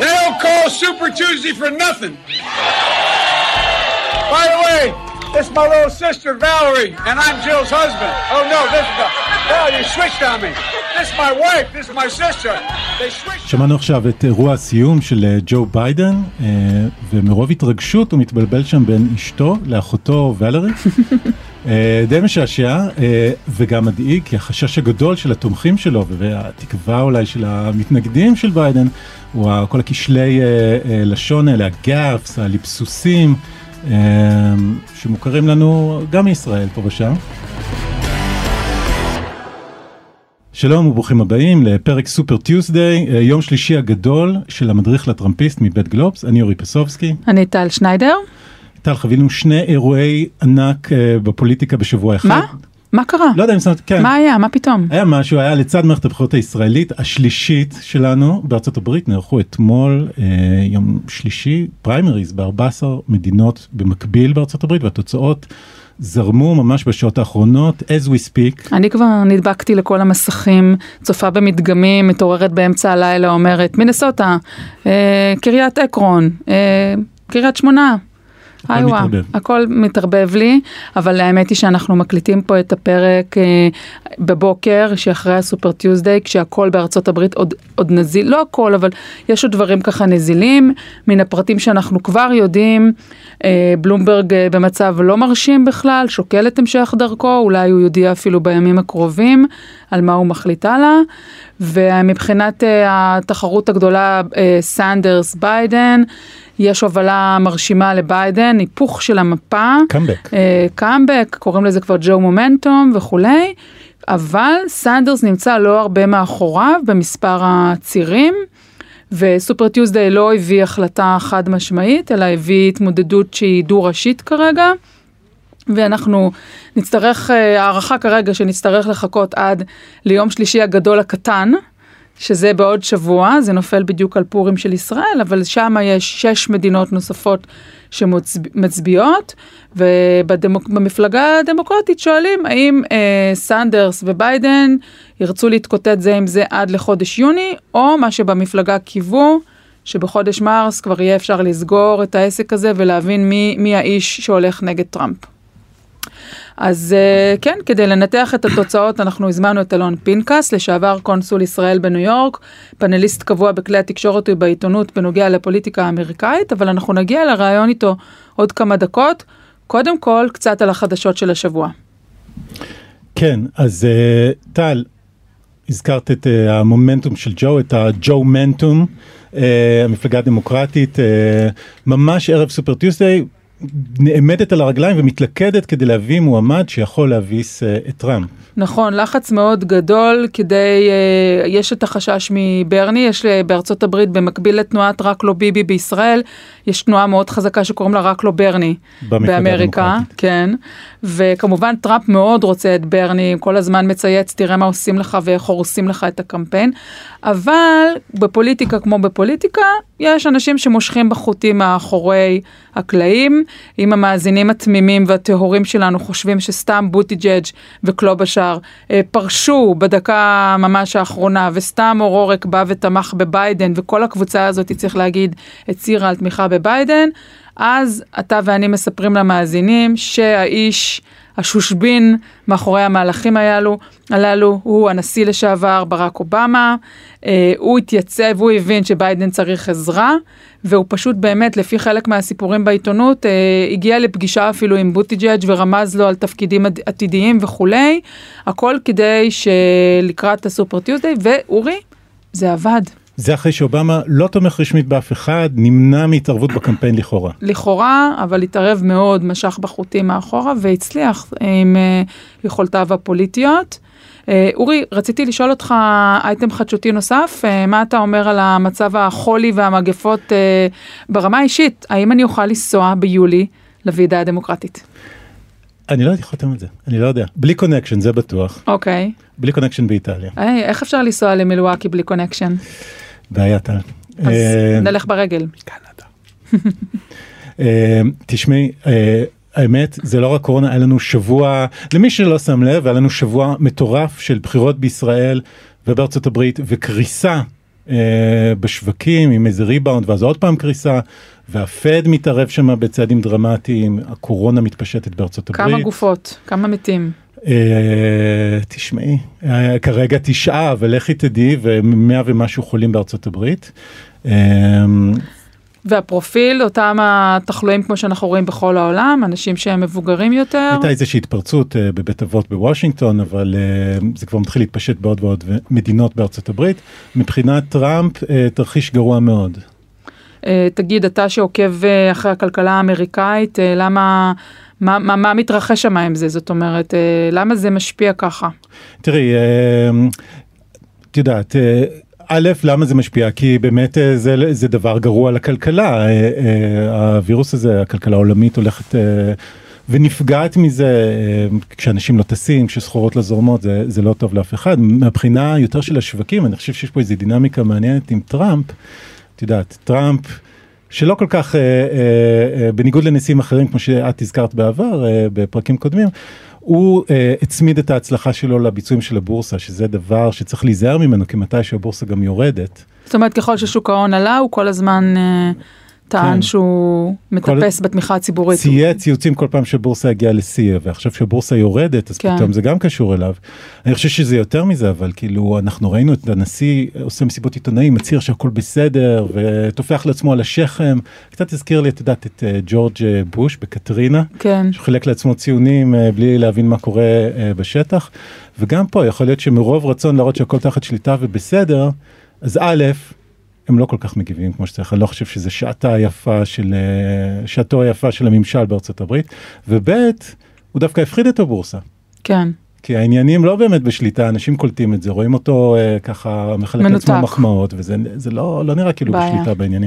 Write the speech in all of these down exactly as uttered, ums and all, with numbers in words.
They don't call Super Tuesday for nothing. By the way, this is my little sister Valerie, and I'm Jill's husband. Oh no, this is the... Oh, you switched on me. This is my wife, this is my sister. They switched... שמענו עכשיו את אירוע הסיום של ג'ו ביידן, ומרוב התרגשות הוא מתבלבל שם בין אשתו לאחותו ולרי. די משעשע, וגם מדאיג, כי החשש הגדול של התומכים שלו, והתקווה אולי של המתנגדים של ביידן, הוא כל הכשלי לשון האלה, הגאפס, הליפסוסים, שמוכרים לנו גם מישראל פה ושם. שלום וברוכים הבאים לפרק סופר טיוסדיי, יום שלישי הגדול של המדריך לטראמפיסט מבית גלובס. אני אורי פסובסקי. אני טל שניידר. טל, חווינו שני אירועי ענק בפוליטיקה בשבוע אחד. מה? מה קרה? לא יודע אם שמת, כן. מה היה? מה פתאום? היה משהו, היה לצד מערכת הבחירות הישראלית, השלישית שלנו בארצות הברית, נערכו אתמול, אה, יום שלישי, פריימריז ב-ארבע עשרה מדינות במקביל בארצות הברית, והתוצאות זרמו ממש בשעות האחרונות, as we speak. אני כבר נדבקתי לכל המסכים, צופה במדגמים, מתעוררת באמצע הלילה, אומרת, מינסוטה, אה, קריית עקרון, אה, קריית שמונה, היי וואו, הכל מתערבב לי, אבל האמת היא שאנחנו מקליטים פה את הפרק אה, בבוקר, שאחרי הסופר טיוזדיי, כשהכל בארצות הברית עוד, עוד נזיל, לא הכל, אבל יש עוד דברים ככה נזילים, מן הפרטים שאנחנו כבר יודעים, אה, בלומברג אה, במצב לא מרשים בכלל, שוקל את המשך דרכו, אולי הוא יודיע אפילו בימים הקרובים, על מה הוא מחליט הלאה, ומבחינת אה, התחרות הגדולה, אה, סנדרס ביידן, יש הובלה מרשימה לביידן, היפוך של המפה. קאמבק. קאמבק, קוראים לזה כבר ג'ו מומנטום וכולי, אבל סנדרס נמצא לא הרבה מאחוריו במספר הצירים, וסופר טיוזדיי לא הביא החלטה חד משמעית, אלא הביא התמודדות שהיא דו-ראשית כרגע, ואנחנו נצטרך, הערכה כרגע שנצטרך לחכות עד ליום שלישי הגדול הקטן, שזה בעוד שבוע, זה נופל בדיוק על פורים של ישראל, אבל שם יש שש מדינות נוספות שמצביעות, ובמפלגה הדמוקרטית שואלים, האם אה, סנדרס וביידן ירצו להתקוטט זה עם זה עד לחודש יוני, או מה שבמפלגה קיוו, שבחודש מרס כבר יהיה אפשר לסגור את העסק הזה, ולהבין מי, מי האיש שהולך נגד טראמפ. אז כן, כדי לנתח את התוצאות, אנחנו הזמנו את אלון פינקס, לשעבר קונסול ישראל בניו יורק, פאנליסט קבוע בכלי התקשורת ובעיתונות בנוגע לפוליטיקה האמריקאית, אבל אנחנו נגיע לרעיון איתו עוד כמה דקות. קודם כל, קצת על החדשות של השבוע. כן, אז טל, הזכרת את המומנטום של ג'ו, את הג'ו מנטום, המפלגה הדמוקרטית, ממש ערב סופר טיוסדיי, נעמדת על הרגליים ומתלכדת כדי להביא מועמד שיכול להביס uh, את טראמפ. נכון, לחץ מאוד גדול כדי, uh, יש את החשש מברני, יש בארצות הברית במקביל לתנועת רק לא ביבי בישראל, יש תנועה מאוד חזקה שקוראים לה רק לא ברני באמריקה, כן, וכמובן טראמפ מאוד רוצה את ברני, כל הזמן מצייץ, תראה מה עושים לך ואיך הורסים לך את הקמפיין, אבל בפוליטיקה כמו בפוליטיקה, יש אנשים שמושכים בחוטים מאחורי הקלעים, אם המאזינים התמימים והטהורים שלנו חושבים שסתם בוטיג'אג' וקלובשאר פרשו בדקה ממש האחרונה, וסתם אורורק בא ותמך בביידן, וכל הקבוצה הזאת, צריך להגיד, הצירה על תמיכה בביידן, אז אתה ואני מספרים למאזינים שהאיש השושבין מאחורי המהלכים הללו, הללו הוא הנשיא לשעבר ברק אובמה, אה, הוא התייצב, הוא הבין שביידן צריך עזרה, והוא פשוט באמת, לפי חלק מהסיפורים בעיתונות, אה, הגיע לפגישה אפילו עם בוטיג'אג' ורמז לו על תפקידים עתידיים וכולי, הכל כדי שלקראת הסופר טיוזדיי, ואורי, זה עבד. זה אחרי שאובמה לא תומך רשמית באף אחד, נמנע מהתערבות בקמפיין לכאורה. לכאורה, אבל התערב מאוד, משך בחוטים מאחורה, והצליח עם uh, יכולתיו הפוליטיות. Uh, אורי, רציתי לשאול אותך אייטם חדשותי נוסף, uh, מה אתה אומר על המצב החולי והמגפות uh, ברמה האישית? האם אני אוכל לנסוע ביולי לוועידה הדמוקרטית? אני לא הייתי חותם על זה, אני לא יודע. בלי קונקשן, זה בטוח. אוקיי. Okay. בלי קונקשן באיטליה. היי, איך אפשר לנסוע למילואקי בלי קונקשן? בעיה, טל. אז נלך ברגל. קנדה. תשמעי, האמת, זה לא רק קורונה, היה לנו שבוע, למי שלא שם לב, היה לנו שבוע מטורף של בחירות בישראל ובארצות הברית, וקריסה בשווקים עם איזה ריבאונד, ואז עוד פעם קריסה, והפד מתערב שם בצעדים דרמטיים, הקורונה מתפשטת בארצות הברית. כמה גופות, כמה מתים? תשמעי, כרגע תשעה, אבל לכי תדעי, ומאה ומשהו חולים בארצות הברית. והפרופיל, אותם התחלואים כמו שאנחנו רואים בכל העולם, אנשים שהם מבוגרים יותר. הייתה איזושהי התפרצות בבית אבות בוושינגטון, אבל זה כבר מתחיל להתפשט בעוד ועוד מדינות בארצות הברית. מבחינת טראמפ, תרחיש גרוע מאוד. תגיד, אתה שעוקב אחרי הכלכלה האמריקאית, למה, מה, מה, מה מתרחש שם עם זה? זאת אומרת, למה זה משפיע ככה? תראי, את יודעת, א', למה זה משפיע? כי באמת זה, זה דבר גרוע לכלכלה. הווירוס הזה, הכלכלה העולמית הולכת ונפגעת מזה, כשאנשים לא טסים, כשסחורות לא זורמות, זה, זה לא טוב לאף אחד. מהבחינה יותר של השווקים, אני חושב שיש פה איזו דינמיקה מעניינת עם טראמפ. את יודעת, טראמפ, שלא כל כך, אה, אה, אה, בניגוד לנשיאים אחרים, כמו שאת הזכרת בעבר, אה, בפרקים קודמים, הוא אה, הצמיד את ההצלחה שלו לביצועים של הבורסה, שזה דבר שצריך להיזהר ממנו, כי מתי שהבורסה גם יורדת. זאת אומרת, ככל ששוק ההון עלה, הוא כל הזמן אה, טען כן. שהוא מטפס כל... בתמיכה הציבורית. צייה ציוצים כל פעם שבורסה הגיעה לסיה, ועכשיו שבורסה יורדת, אז כן. פתאום זה גם קשור אליו. אני חושב שזה יותר מזה, אבל כאילו אנחנו ראינו את הנשיא עושה מסיבות עיתונאים, מצהיר שהכל בסדר, ותופח לעצמו על השכם. קצת הזכיר לי, את יודעת, את uh, ג'ורג' בוש בקטרינה, כן. שחילק לעצמו ציונים uh, בלי להבין מה קורה uh, בשטח. וגם פה יכול להיות שמרוב רצון להראות שהכל תחת שליטה ובסדר, אז א', הם לא כל כך מגיבים כמו שצריך, אני לא חושב שזה שעתה היפה של, שעתו היפה של הממשל בארצות הברית, ובית, הוא דווקא הפחיד את הבורסה. כן. כי העניינים לא באמת בשליטה, אנשים קולטים את זה, רואים אותו אה, ככה, מחלק לעצמו מחמאות, וזה זה לא, לא נראה כאילו בעיה. בשליטה בעניינים.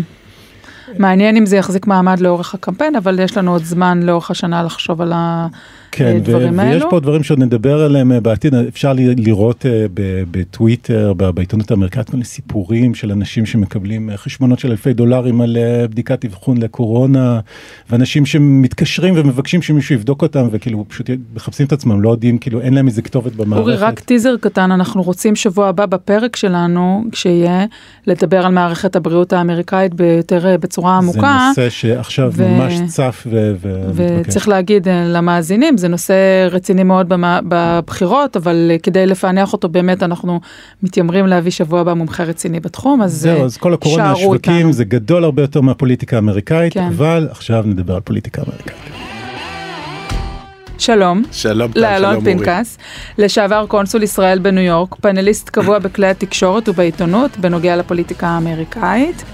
מעניין אם זה יחזיק מעמד לאורך הקמפיין, אבל יש לנו עוד זמן לאורך השנה לחשוב על הדברים האלו. ויש פה דברים שעוד נדבר עליהם בעתיד, אפשר לראות בטוויטר, בעיתונות האמריקאית, כל מיני סיפורים של אנשים שמקבלים חשבונות של אלפי דולרים על בדיקת אבחון לקורונה, ואנשים שמתקשרים ומבקשים שמישהו יבדוק אותם, וכאילו פשוט מחפשים את עצמם, לא יודעים, כאילו אין להם איזה כתובת במערכת. אורי, רק טיזר קטן, אנחנו רוצים שבוע הבא בפרק שלנו, כשיהיה, לדבר על מערכת הבריאות האמריקאית ביותר בצורה עמוקה. זה נושא שעכשיו ו... ממש צף ו... וצריך להגיד למאזינים, זה נושא רציני מאוד בבחירות, אבל כדי לפענח אותו באמת אנחנו מתיימרים להביא שבוע הבא מומחה רציני בתחום, אז זהו, אז כל הקורונה השווקים זה גדול הרבה יותר מהפוליטיקה האמריקאית, כן. אבל עכשיו נדבר על פוליטיקה האמריקאית. שלום, שלום, לאלון פנקס, לשעבר קונסול ישראל בניו יורק, פאנליסט קבוע בכלי התקשורת ובעיתונות בנוגע לפוליטיקה האמריקאית.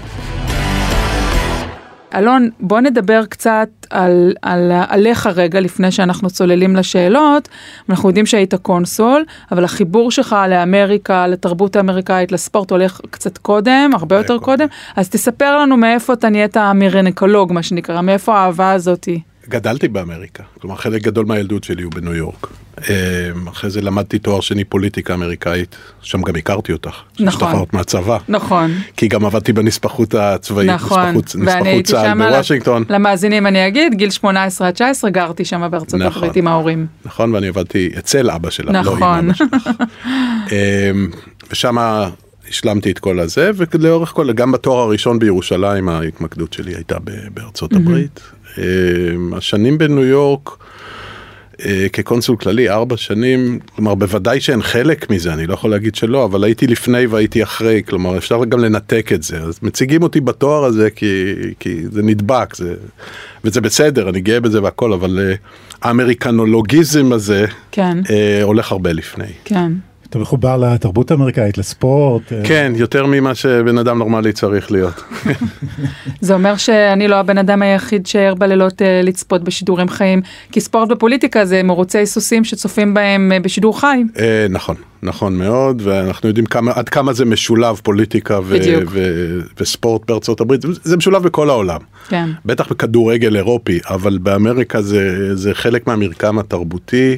אלון, בוא נדבר קצת על, על, עליך רגע לפני שאנחנו צוללים לשאלות. אנחנו יודעים שהיית קונסול, אבל החיבור שלך לאמריקה, לתרבות האמריקאית, לספורט הולך קצת קודם, הרבה יותר קודם. אז תספר לנו מאיפה אתה נהיית אמריקולוג, מה שנקרא, מאיפה האהבה הזאת היא. גדלתי באמריקה, כלומר חלק גדול מהילדות שלי הוא בניו יורק. אחרי זה למדתי תואר שני פוליטיקה אמריקאית, שם גם הכרתי אותך. נכון. ששתחררת מהצבא. נכון. כי גם עבדתי בנספחות הצבאית, נכון. נספחות צה"ל בוושינגטון. למאזינים אני אגיד, גיל שמונה עשרה עד תשע עשרה גרתי שם בארצות נכון. הברית עם ההורים. נכון, ואני עבדתי אצל אבא שלך, נכון. לא עם אבא שלך. ושם השלמתי את כל הזה, ולאורך כל, גם בתואר הראשון בירושלים, ההתמקדות שלי הייתה בארצות הברית. השנים בניו יורק, כקונסול כללי, ארבע שנים, כלומר, בוודאי שאין חלק מזה, אני לא יכול להגיד שלא, אבל הייתי לפני והייתי אחרי, כלומר, אפשר גם לנתק את זה. אז מציגים אותי בתואר הזה, כי, כי זה נדבק, זה, וזה בסדר, אני גאה בזה והכל, אבל האמריקנולוגיזם הזה, כן. הולך הרבה לפני. כן. אתה מחובר לתרבות האמריקאית, לספורט. כן, יותר ממה שבן אדם נורמלי צריך להיות. זה אומר שאני לא הבן אדם היחיד שער בלילות לצפות בשידורים חיים, כי ספורט בפוליטיקה זה מרוצי סוסים שצופים בהם בשידור חי. נכון, נכון מאוד, ואנחנו יודעים עד כמה זה משולב פוליטיקה וספורט בארצות הברית, זה משולב בכל העולם. כן. בטח בכדורגל אירופי, אבל באמריקה זה חלק מהמרקם התרבותי.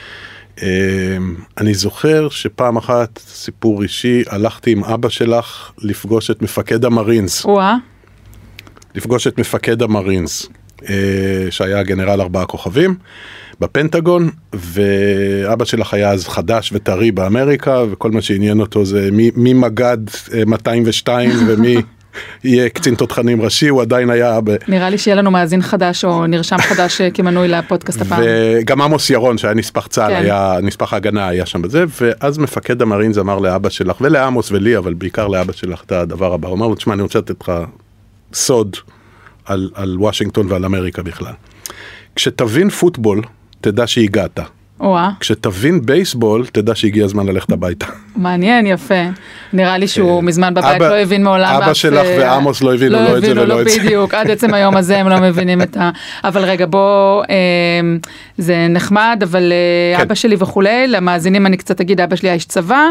אני זוכר שפעם אחת, סיפור אישי, הלכתי עם אבא שלך לפגוש את מפקד המרינס. וואה. לפגוש את מפקד המרינס. שהיה גנרל ארבעה כוכבים בפנטגון, ואבא שלך היה אז חדש וטרי באמריקה, וכל מה שעניין אותו זה מי, מי מגד מאתיים ושתיים ומי יהיה קצין תותחנים ראשי, הוא עדיין היה... ב... נראה לי שיהיה לנו מאזין חדש או נרשם חדש כמנוי לפודקאסט הפעם. וגם עמוס ירון שהיה נספח צה"ל, כן. היה נספח ההגנה, היה שם בזה, ואז מפקד המרינז אמר לאבא שלך, ולעמוס ולי, אבל בעיקר לאבא שלך את הדבר הבא, הוא אמר לו, תשמע, אני רוצה לתת לך סוד על, על וושינגטון ועל אמריקה בכלל. כשתבין פוטבול, תדע שהגעת. וואה. כשתבין בייסבול, תדע שהגיע הזמן ללכת הביתה. מעניין, יפה. נראה לי שהוא מזמן בבית לא הבין מעולם. אבא שלך ועמוס לא הבינו לא את זה ולא את זה. בדיוק, עד עצם היום הזה הם לא מבינים את ה... אבל רגע, בוא, זה נחמד, אבל אבא שלי וכולי, למאזינים אני קצת אגיד, אבא שלי היה איש צבא,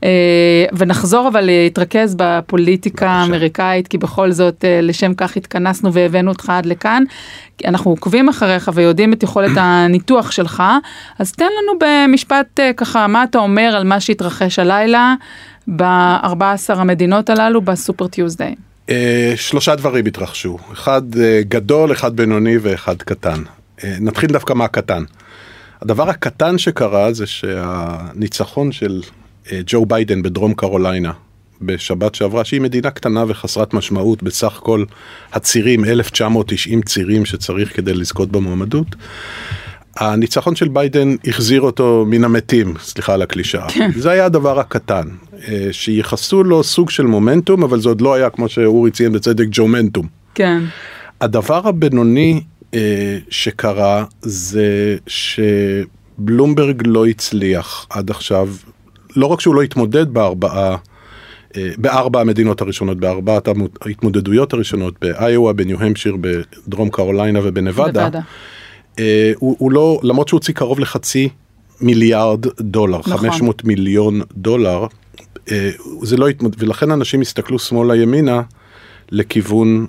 ונחזור אבל להתרכז בפוליטיקה האמריקאית, כי בכל זאת לשם כך התכנסנו והבאנו אותך עד לכאן. אנחנו עוקבים אחריך ויודעים את יכולת הניתוח שלך, אז תן לנו במשפט ככה, מה אתה אומר על מה שהתרחש הלילה ב-ארבע עשרה המדינות הללו בסופר טיוזדיי? שלושה דברים התרחשו, אחד גדול, אחד בינוני ואחד קטן. נתחיל דווקא מהקטן. הדבר הקטן שקרה זה שהניצחון של ג'ו ביידן בדרום קרוליינה, בשבת שעברה, שהיא מדינה קטנה וחסרת משמעות, בסך כל הצירים, אלף תשע מאות ותשעים צירים שצריך כדי לזכות במועמדות. הניצחון של ביידן החזיר אותו מן המתים, סליחה על הקלישאה. כן. זה היה הדבר הקטן, שיחסו לו סוג של מומנטום, אבל זה עוד לא היה, כמו שאורי ציין בצדק, ג'ומנטום. כן. הדבר הבינוני שקרה, זה שבלומברג לא הצליח עד עכשיו, לא רק שהוא לא התמודד בארבעה, בארבע המדינות הראשונות, בארבעת ההתמודדויות הראשונות, באיואה, בניו-המפשיר, בדרום קרוליינה ובנבדה, הוא, הוא לא, למרות שהוא הוציא קרוב לחצי מיליארד דולר, נכון. חמש מאות מיליון דולר, זה לא התמודד, ולכן אנשים הסתכלו שמאלה ימינה לכיוון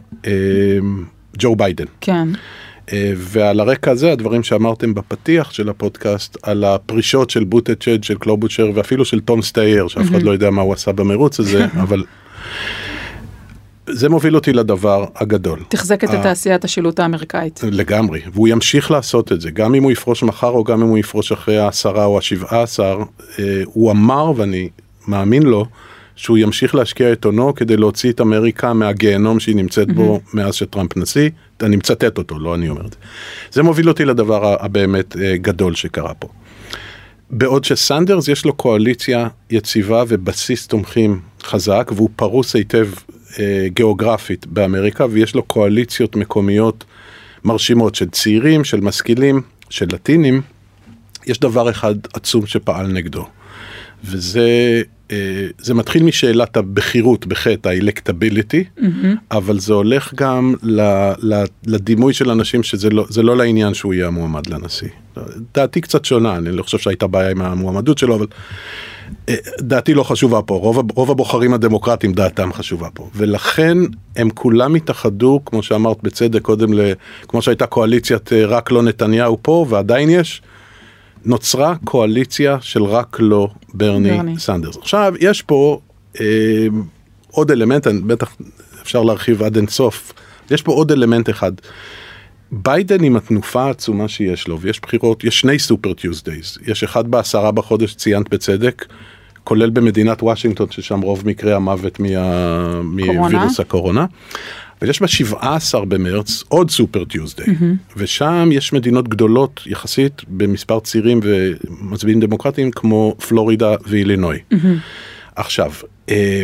ג'ו ביידן. כן. ועל הרקע הזה, הדברים שאמרתם בפתיח של הפודקאסט, על הפרישות של בוטצ'ד, של קלובוצ'ר, ואפילו של תום סטייר, שאף אחד לא יודע מה הוא עשה במרוץ הזה, אבל זה מוביל אותי לדבר הגדול. תחזק את תעשיית השילוט האמריקאית. לגמרי, והוא ימשיך לעשות את זה, גם אם הוא יפרוש מחר, או גם אם הוא יפרוש אחרי העשרה או השבעה עשר, הוא אמר, ואני מאמין לו, שהוא ימשיך להשקיע את עונו כדי להוציא את אמריקה מהגיהנום שהיא נמצאת בו מאז שטראמפ נשיא. אני מצטט אותו, לא אני אומר את זה. זה מוביל אותי לדבר הבאמת גדול שקרה פה. בעוד שסנדרס יש לו קואליציה יציבה ובסיס תומכים חזק, והוא פרוס היטב גיאוגרפית באמריקה, ויש לו קואליציות מקומיות מרשימות של צעירים, של משכילים, של לטינים. יש דבר אחד עצום שפעל נגדו, וזה... זה מתחיל משאלת הבחירות בחטא, ה-electability, אבל זה הולך גם לדימוי של אנשים שזה לא, זה לא לעניין שהוא יהיה המועמד לנשיא. דעתי קצת שונה, אני לא חושב שהייתה בעיה עם המועמדות שלו, אבל דעתי לא חשובה פה. רוב, רוב הבוחרים הדמוקרטיים דעתם חשובה פה. ולכן הם כולם התאחדו, כמו שאמרת בצדק קודם, כמו שהייתה קואליציית רק לא נתניהו פה, ועדיין יש, נוצרה קואליציה של רק לא ברני, ברני. סנדרס. עכשיו, יש פה אה, עוד אלמנט, בטח אפשר להרחיב עד אינסוף, יש פה עוד אלמנט אחד. ביידן עם התנופה העצומה שיש לו, ויש בחירות, יש שני סופר טיוזדייז, יש אחד בעשרה בחודש, ציינת בצדק, כולל במדינת וושינגטון, ששם רוב מקרי המוות מה, מווירוס הקורונה, ויש ב-שבעה עשר במרץ עוד סופר טיוזדיי, mm-hmm. ושם יש מדינות גדולות יחסית במספר צירים ומצביעים דמוקרטיים כמו פלורידה ואילינוי. Mm-hmm. עכשיו, אה,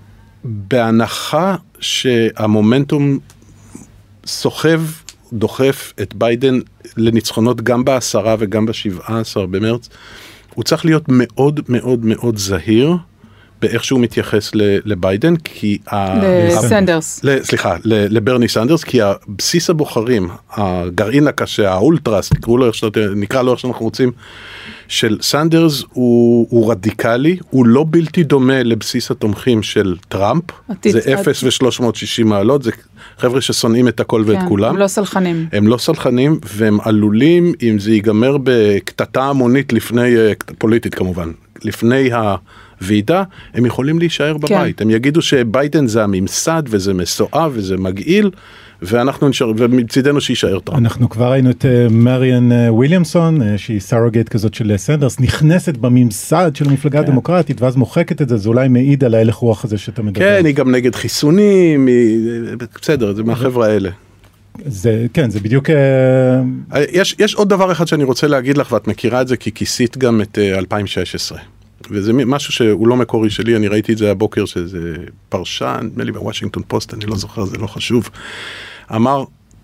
בהנחה שהמומנטום סוחב, דוחף את ביידן לניצחונות גם בעשרה וגם בשבעה עשר במרץ, הוא צריך להיות מאוד מאוד מאוד זהיר, באיך שהוא מתייחס לביידן, כי... לסנדרס. סליחה, לברני סנדרס, כי הבסיס הבוחרים, הגרעין הקשה, האולטרס, נקרא לו איך שאנחנו רוצים, של סנדרס הוא רדיקלי, הוא לא בלתי דומה לבסיס התומכים של טראמפ, זה אפס ו-שלוש מאות ושישים מעלות, זה חבר'ה ששונאים את הכל ואת כולם. הם לא סלחנים. הם לא סלחנים, והם עלולים, אם זה ייגמר בקטטה המונית לפני, פוליטית כמובן, לפני ועידה, הם יכולים להישאר בבית. הם יגידו שביידן זה הממסד, וזה מסועב, וזה מגעיל, ואנחנו נשאר, ומצידנו שישאר טראמפ. אנחנו כבר ראינו את מריאן וויליאמסון, שהיא סארוגייט כזאת של סנדרס, נכנסת בממסד של המפלגה הדמוקרטית, ואז מוחקת את זה, זה אולי מעיד על ההלך רוח הזה שאתה מדבר. כן, היא גם נגד חיסונים, בסדר, זה מהחבר'ה האלה. זה, כן, זה בדיוק... יש, יש עוד דבר אחד שאני רוצה להגיד לך, ואת מכירה את זה, כי כיסית גם את אלפיים ושש עשרה. וזה משהו שהוא לא מקורי שלי, אני ראיתי את זה הבוקר, שזה פרשן, נדמה לי בוושינגטון פוסט, אני לא זוכר, זה לא חשוב. אמר,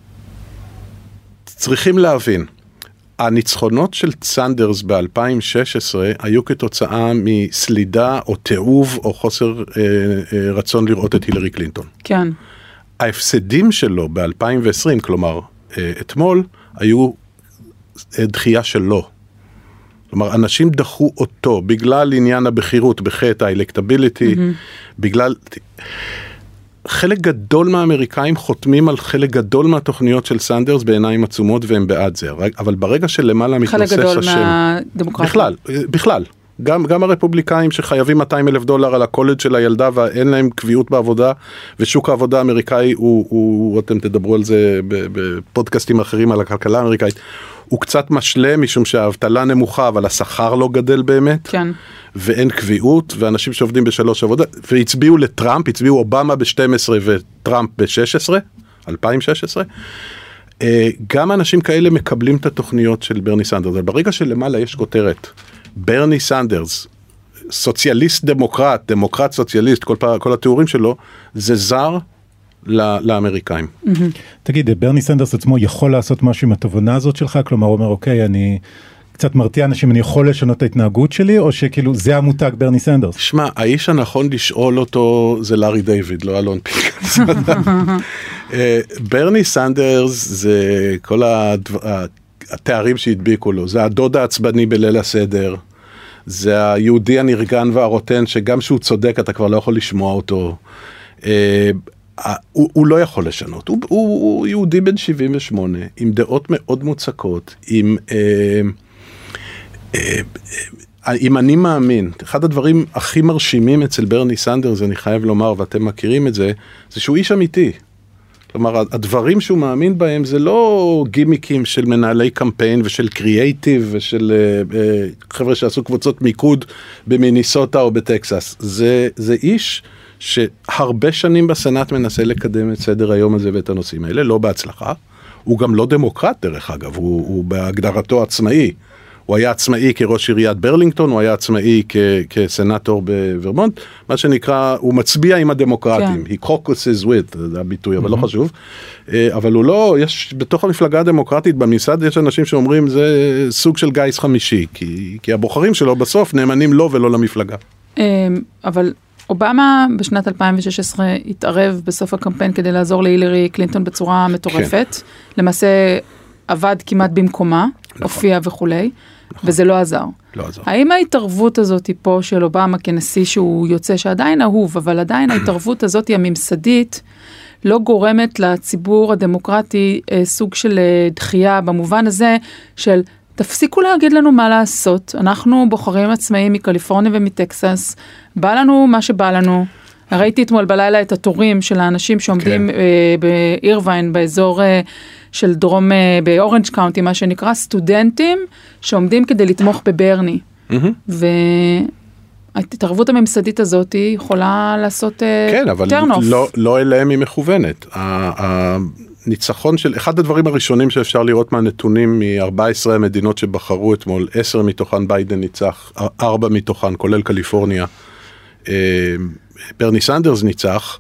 צריכים להבין, הניצחונות של סנדרס ב-אלפיים ושש עשרה היו כתוצאה מסלידה או תיעוב או חוסר אה, אה, רצון לראות את הילרי קלינטון. כן. ההפסדים שלו ב-אלפיים ועשרים, כלומר, אה, אתמול, היו אה, דחייה שלו. כלומר, אנשים דחו אותו בגלל עניין הבחירות, בחטא, האלקטביליטי, mm-hmm. בגלל... חלק גדול מהאמריקאים חותמים על חלק גדול מהתוכניות של סנדרס בעיניים עצומות והם בעד זה, אבל ברגע שלמעלה מתנוסס השם... חלק גדול מהדמוקרטיה. בכלל, בכלל. גם, גם הרפובליקאים שחייבים מאתיים אלף דולר על הקולג' של הילדה ואין להם קביעות בעבודה, ושוק העבודה האמריקאי הוא, הוא, אתם תדברו על זה בפודקאסטים אחרים על הכלכלה האמריקאית, הוא קצת משלה משום שהאבטלה נמוכה, אבל השכר לא גדל באמת, כן. ואין קביעות, ואנשים שעובדים בשלוש עבודה, והצביעו לטראמפ, הצביעו אובמה ב-שתים עשרה וטראמפ ב-שש עשרה, אלפיים ושש עשרה, גם אנשים כאלה מקבלים את התוכניות של ברני סנדרס, אבל ברגע שלמעלה יש כותרת, ברני סנדרס, סוציאליסט דמוקרט, דמוקרט סוציאליסט, כל, כל התיאורים שלו, זה זר לאמריקאים. תגיד, ברני סנדרס עצמו יכול לעשות משהו עם התובנה הזאת שלך? כלומר, הוא אומר, אוקיי, אני קצת מרתיע אנשים, אני יכול לשנות את ההתנהגות שלי, או שכאילו זה המותג ברני סנדרס? שמע, האיש הנכון לשאול אותו זה לארי דיוויד, לא אלון פיקאס. ברני סנדרס זה כל התארים שהדביקו לו, זה הדוד העצבני בליל הסדר, זה היהודי הנרגן והרוטן, שגם שהוא צודק אתה כבר לא יכול לשמוע אותו, הוא, הוא לא יכול לשנות, הוא, הוא, הוא יהודי בן שבעים ושמונה, עם דעות מאוד מוצקות, עם, אה, אה, אה, אם אני מאמין, אחד הדברים הכי מרשימים אצל ברני סנדרס, אני חייב לומר, ואתם מכירים את זה, זה שהוא איש אמיתי. כלומר, הדברים שהוא מאמין בהם, זה לא גימיקים של מנהלי קמפיין, ושל קריאייטיב, ושל אה, אה, חבר'ה שעשו קבוצות מיקוד, במיניסוטה או בטקסס. זה, זה איש שהרבה שנים בסנאט מנסה לקדם את סדר היום הזה ואת הנושאים האלה, לא בהצלחה. הוא גם לא דמוקרט דרך אגב, הוא, הוא בהגדרתו עצמאי. הוא היה עצמאי כראש עיריית ברלינגטון, הוא היה עצמאי כ, כסנאטור בוורמונט, מה שנקרא, הוא מצביע עם הדמוקרטים. כן. He caucuses with, זה הביטוי, אבל mm-hmm. לא חשוב. אבל הוא לא, יש, בתוך המפלגה הדמוקרטית, בממסד יש אנשים שאומרים, זה סוג של גיס חמישי, כי, כי הבוחרים שלו בסוף נאמנים לו ולא למפלגה. אבל אובמה בשנת אלפיים ושש עשרה התערב בסוף הקמפיין כדי לעזור להילרי קלינטון בצורה מטורפת. כן. למעשה עבד כמעט במקומה, נכון. הופיע וכולי, נכון. וזה לא עזר. לא עזר. האם ההתערבות הזאת פה של אובמה כנשיא שהוא יוצא שעדיין אהוב, אבל עדיין ההתערבות הזאת היא הממסדית, לא גורמת לציבור הדמוקרטי אה, סוג של אה, דחייה, במובן הזה של תפסיקו להגיד לנו מה לעשות, אנחנו בוחרים עצמאים מקליפורניה ומטקסס, בא לנו מה שבא לנו, ראיתי אתמול בלילה את התורים של האנשים שעומדים okay. אה, באירווין, באזור אה, של דרום, אה, באורנג' קאונטי, מה שנקרא, סטודנטים שעומדים כדי לתמוך בברני, mm-hmm. וההתערבות הממסדית הזאת יכולה לעשות אה, כן, אבל לא, לא אליהם היא מכוונת. הניצחון של, אחד הדברים הראשונים שאפשר לראות מהנתונים מ-ארבע עשרה המדינות שבחרו אתמול, עשר מתוכן ביידן ניצח, ארבע מתוכן, כולל קליפורניה, ברני סנדרס ניצח.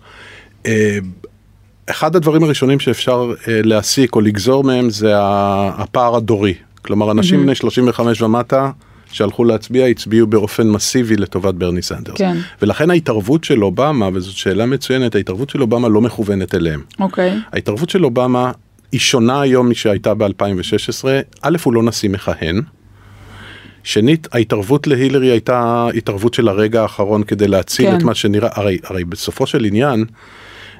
אחד הדברים הראשונים שאפשר להסיק או לגזור מהם זה הפער הדורי. כלומר, אנשים בני שלושים וחמש ומטה שהלכו להצביע, הצביעו באופן מסיבי לטובת ברני סנדרס. כן. ולכן ההתערבות של אובמה, וזאת שאלה מצוינת, ההתערבות של אובמה לא מכוונת אליהם. אוקיי. ההתערבות של אובמה היא שונה היום משהייתה ב-אלפיים ושש עשרה. א', הוא לא נשיא מכהן. שנית, ההתערבות להילרי הייתה התערבות של הרגע האחרון כדי להציל כן. את מה שנראה, הרי, הרי בסופו של עניין,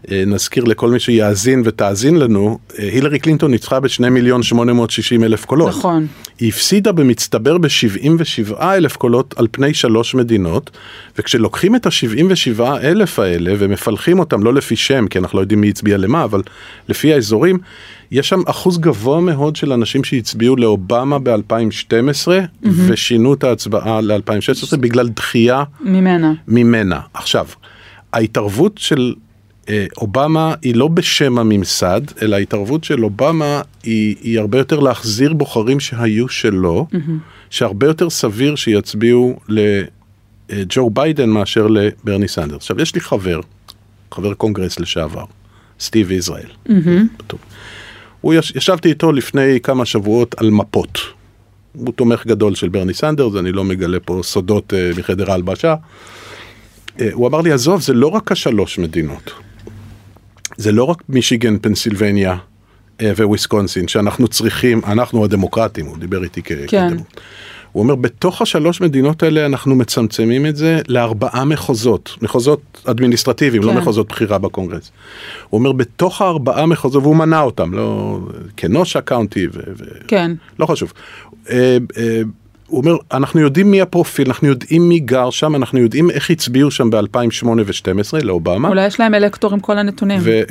נזכיר לכל מי שיאזין ותאזין לנו, הילרי קלינטון ניצחה בשני מיליון שמונה מאות שישים אלף קולות. נכון. היא הפסידה במצטבר ב-שבעים ושבעה אלף קולות על פני שלוש מדינות, וכשלוקחים את ה-שבעים ושבעה אלף האלה ומפלחים אותם, לא לפי שם, כי אנחנו לא יודעים מי הצביע למה, אבל לפי האזורים, יש שם אחוז גבוה מאוד של אנשים שהצביעו לאובמה ב-אלפיים ושתים עשרה, mm-hmm. ושינו את ההצבעה ל-אלפיים ושש עשרה בגלל דחייה ממנה. ממנה. עכשיו, ההתערבות של אה, אובמה היא לא בשם הממסד, אלא ההתערבות של אובמה היא, היא הרבה יותר להחזיר בוחרים שהיו שלו, mm-hmm. שהרבה יותר סביר שיצביעו לג'ו ביידן מאשר לברני סנדרס. עכשיו, יש לי חבר, חבר קונגרס לשעבר, סטיב ישראל. Mm-hmm. טוב. הוא יש, ישבתי איתו לפני כמה שבועות על מפות. הוא תומך גדול של ברני סנדרס, אני לא מגלה פה סודות uh, מחדר ההלבשה. Uh, הוא אמר לי, עזוב, זה לא רק השלוש מדינות. זה לא רק מישיגן, פנסילבניה uh, וויסקונסין, שאנחנו צריכים, אנחנו הדמוקרטים, הוא דיבר איתי כ... כן. כדמוקרט. הוא אומר, בתוך השלוש מדינות האלה אנחנו מצמצמים את זה לארבעה מחוזות, מחוזות אדמיניסטרטיביים, כן. לא מחוזות בחירה בקונגרס. הוא אומר, בתוך הארבעה מחוזות, והוא מנה אותם, לא, כנושה קאונטי, ו, ו, כן. לא חשוב. אה, אה, הוא אומר, אנחנו יודעים מי הפרופיל, אנחנו יודעים מי גר שם, אנחנו יודעים איך הצביעו שם ב-אלפיים ושמונה ו-אלפיים ושתים עשרה לאובמה. אולי יש להם אלקטור עם כל הנתונים. ו...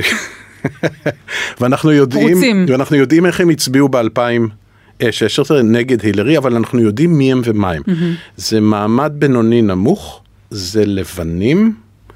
ואנחנו יודעים, ואנחנו יודעים איך הם הצביעו ב-אלפיים שש עשרה נגד הילרי, אבל אנחנו יודעים מי הם ומה הם. Mm-hmm. זה מעמד בינוני נמוך, זה לבנים,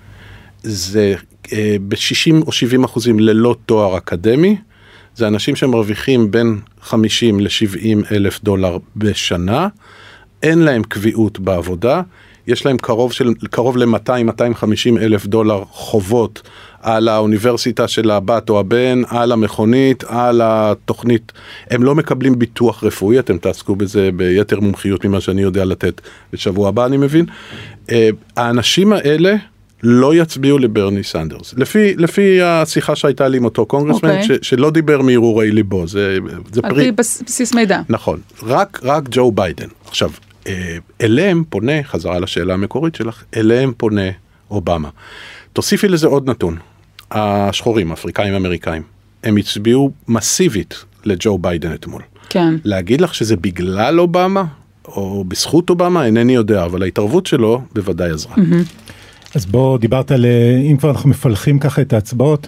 זה אה, ב-שישים או שבעים אחוזים ללא תואר אקדמי, זה אנשים שמרוויחים בין חמישים ל-שבעים אלף דולר בשנה, אין להם קביעות בעבודה, יש להם קרוב, של, קרוב ל-מאתיים עד מאתיים וחמישים אלף דולר חובות על האוניברסיטה של הבת או הבן, על המכונית, על התוכנית. הם לא מקבלים ביטוח רפואי, אתם תעסקו בזה ביתר מומחיות ממה שאני יודע לתת בשבוע הבא, אני מבין. האנשים האלה לא יצביעו לברני סנדרס. לפי, לפי השיחה שהייתה לי עם אותו קונגרסמן, okay. ש, שלא דיבר מהרהורי ליבו. זה, זה על פרי... פי בסיס מידע. נכון. רק, רק ג'ו ביידן. עכשיו, אליהם פונה, חזרה לשאלה המקורית שלך, אליהם פונה אובמה. תוסיפי לזה עוד נתון. השחורים, אפריקאים, אמריקאים, הם הצביעו מסיבית לג'ו ביידן אתמול. כן. להגיד לך שזה בגלל אובמה, או בזכות אובמה, אינני יודע, אבל ההתערבות שלו בוודאי עזרה. אז בוא, דיברת על, אם כבר אנחנו מפלחים ככה את ההצבעות,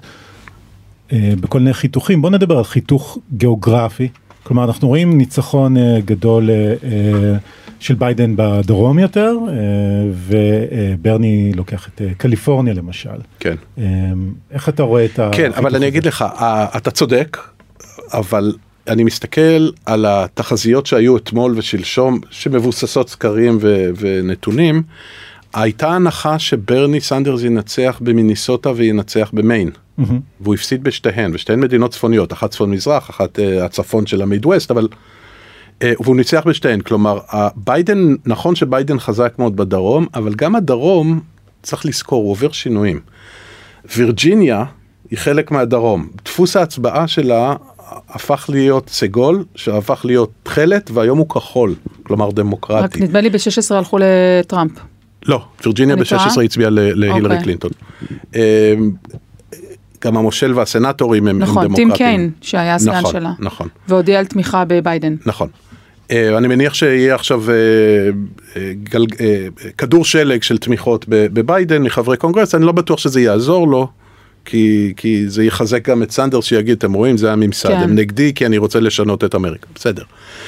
בכל מיני חיתוכים, בוא נדבר על חיתוך גיאוגרפי. כלומר, אנחנו רואים ניצחון גדול של ביידן בדרום יותר, וברני לוקח את קליפורניה למשל. כן. איך אתה רואה את ה... כן, אבל אני אגיד לך, אתה צודק, אבל אני מסתכל על התחזיות שהיו אתמול ושלשום, שמבוססות סקרים ו- ונתונים, הייתה הנחה שברני סנדרס ינצח במיניסוטה וינצח במיין. Mm-hmm. והוא הפסיד בשתיהן, ושתיהן מדינות צפוניות, אחת צפון מזרח, אחת uh, הצפון של המידווסט, אבל... Uh, והוא ניצח בשתיהן, כלומר, ביידן, נכון שביידן חזק מאוד בדרום, אבל גם הדרום, צריך לזכור, הוא עובר שינויים. וירג'יניה היא חלק מהדרום. דפוס ההצבעה שלה הפך להיות סגול, שהפך להיות תחלת, והיום הוא כחול, כלומר דמוקרטי. רק נדמה לי ב-שש עשרה הלכו לטראמפ. לא, וירג'יניה ב-שש עשרה הצביעה להילרי קלינטון. גם המושל והסנטורים הם דמוקרטים. נכון, טים קיין, שהיה הסגן שלה. נכון. והודיע על תמיכה בביידן. נכון. אני מניח שיהיה עכשיו כדור שלג של תמיכות בביידן מחברי קונגרס, אני לא בטוח שזה יעזור לו, כי, כי זה יחזק גם את סנדרס שיגיד, אתם רואים, זה הממסד, הם נגדי כי אני רוצה לשנות את אמריקה. בסדר.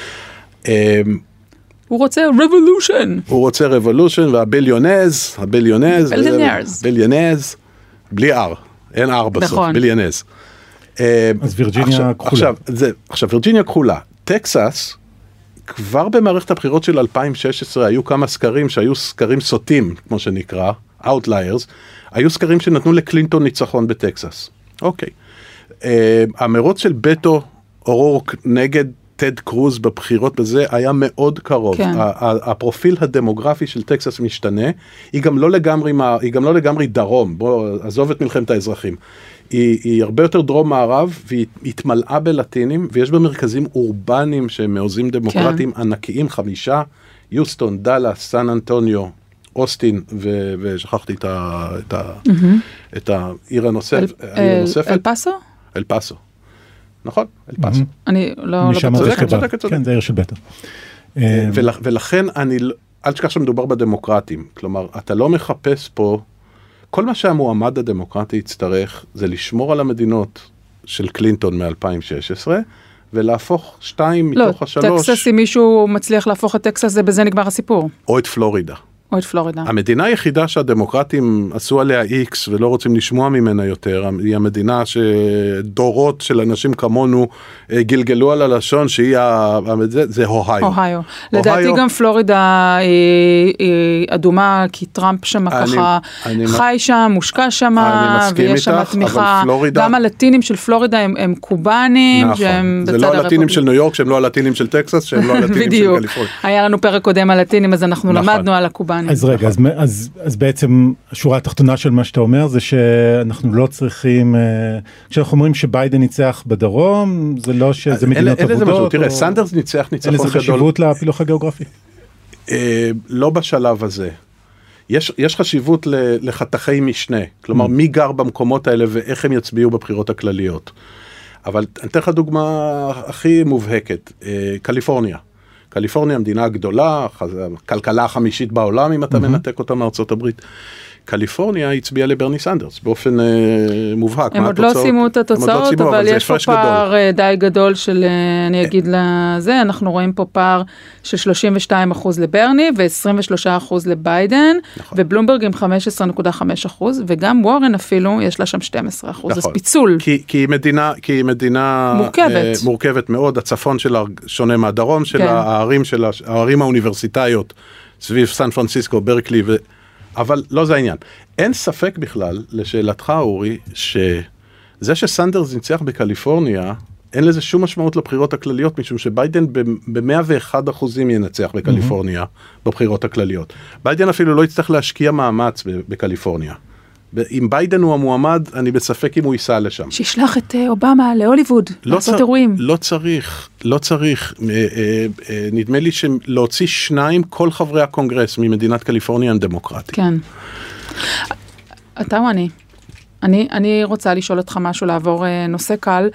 הוא רוצה revolution. הוא רוצה revolution, והביליונז, הביליונז, ביליונרס. ביליונז, בלי R, אין R בסוף, נכון. ביליונז. אז וירג'יניה כחולה. עכשיו, זה, עכשיו, וירג'יניה כחולה. טקסס, כבר במערכת הבחירות של אלפיים ושש עשרה, היו כמה סקרים שהיו סקרים סוטים, כמו שנקרא, Outliers, היו סקרים שנתנו לקלינטון ניצחון בטקסס. אוקיי. המרוץ של בטו אורורק נגד טד קרוז בבחירות בזה היה מאוד קרוב. כן. הפרופיל הדמוגרפי של טקסס משתנה, היא גם לא לגמרי, היא גם לא לגמרי דרום, בוא, עזוב את מלחמת האזרחים. היא, היא הרבה יותר דרום מערב, והיא התמלאה בלטינים, ויש בה מרכזים אורבניים שהם מעוזים דמוקרטיים כן. ענקיים, חמישה, יוסטון, דאלאס, סן אנטוניו, אוסטין, ו- ושכחתי את, ה- את, ה- את העיר הנוסף, הנוספת. אל פאסו? אל פאסו. נכון, אל פאסו. אני לא... משם לא זה בטוחה. שבא. כן, זה עיר של בטר. ול- ולכן אני, אל תשכח שמדובר בדמוקרטים. כלומר, אתה לא מחפש פה, כל מה שהמועמד הדמוקרטי יצטרך, זה לשמור על המדינות של קלינטון מ-אלפיים ושש עשרה, ולהפוך שתיים לא, מתוך השלוש. טקסס, אם מישהו מצליח להפוך את טקסס, זה בזה נגמר הסיפור. או את פלורידה. או את פלורידה. המדינה היחידה שהדמוקרטים עשו עליה איקס ולא רוצים לשמוע ממנה יותר, היא המדינה שדורות של אנשים כמונו גלגלו על הלשון שהיא, זה, זה אוהיו. אוהיו. לדעתי גם פלורידה היא, היא אדומה, כי טראמפ שם ככה אני, חי שם, מושקע שם, ויש שם תמיכה. פלורידה, גם הלטינים של פלורידה הם, הם קובנים, נכון. שהם זה לא הלטינים של ניו יורק, שהם לא הלטינים של טקסס, שהם לא הלטינים של קליפורניה. היה לנו פרק קודם על הלטינים, אז אנחנו נכון. למדנו על הקובנים. אז רגע, אז, אז, אז בעצם השורה התחתונה של מה שאתה אומר זה שאנחנו לא צריכים, כשאנחנו אומרים שביידן ניצח בדרום, זה לא שזה מדינות עבודות. תראה, סנדרס ניצח ניצחון גדול. אין לזה חשיבות לפילוח הגיאוגרפי? לא בשלב הזה. יש, יש חשיבות לחתכי משנה, כלומר מי גר במקומות האלה ואיך הם יצביעו בבחירות הכלליות. אבל אני אתן לך דוגמה הכי מובהקת, קליפורניה. קליפורניה מדינה גדולה, כלכלה החמישית בעולם אם אתה mm-hmm. מנתק אותה מארצות הברית. קליפורניה הצביעה לברני סנדרס באופן אה, מובהק. הם עוד לא שימו את התוצאות, אבל יש פה פער די גדול של, אני אגיד לזה, אנחנו רואים פה פער של שלושים ושתיים אחוז לברני ו-עשרים ושלושה אחוז לביידן, ובלומברג עם חמש עשרה נקודה חמש אחוז, וגם וורן אפילו יש לה שם שנים עשר אחוז, אז פיצול. כי היא מדינה, כי היא מדינה מורכבת. מורכבת מאוד, הצפון שלה שונה מהדרום שלה, הערים שלה, הערים האוניברסיטאיות, סביב סן פרנסיסקו, ברקלי ו... אבל לא זה העניין. אין ספק בכלל, לשאלתך אורי, שזה שסנדרס ניצח בקליפורניה, אין לזה שום משמעות לבחירות הכלליות, משום שביידן ב-מאה ואחד אחוזים ינצח בקליפורניה, בבחירות הכלליות. ביידן אפילו לא יצטרך להשקיע מאמץ בקליפורניה. אם ביידן הוא המועמד, אני בספק אם הוא ייסע לשם. שישלח את אובמה להוליווד, לעשות אירועים. לא צריך, לא צריך. נדמה לי שלהוציא שניים כל חברי הקונגרס ממדינת קליפורניה הם דמוקרטים. כן. אתה או אני? אני, אני רוצה לשאול אותך משהו, לעבור נושא קל.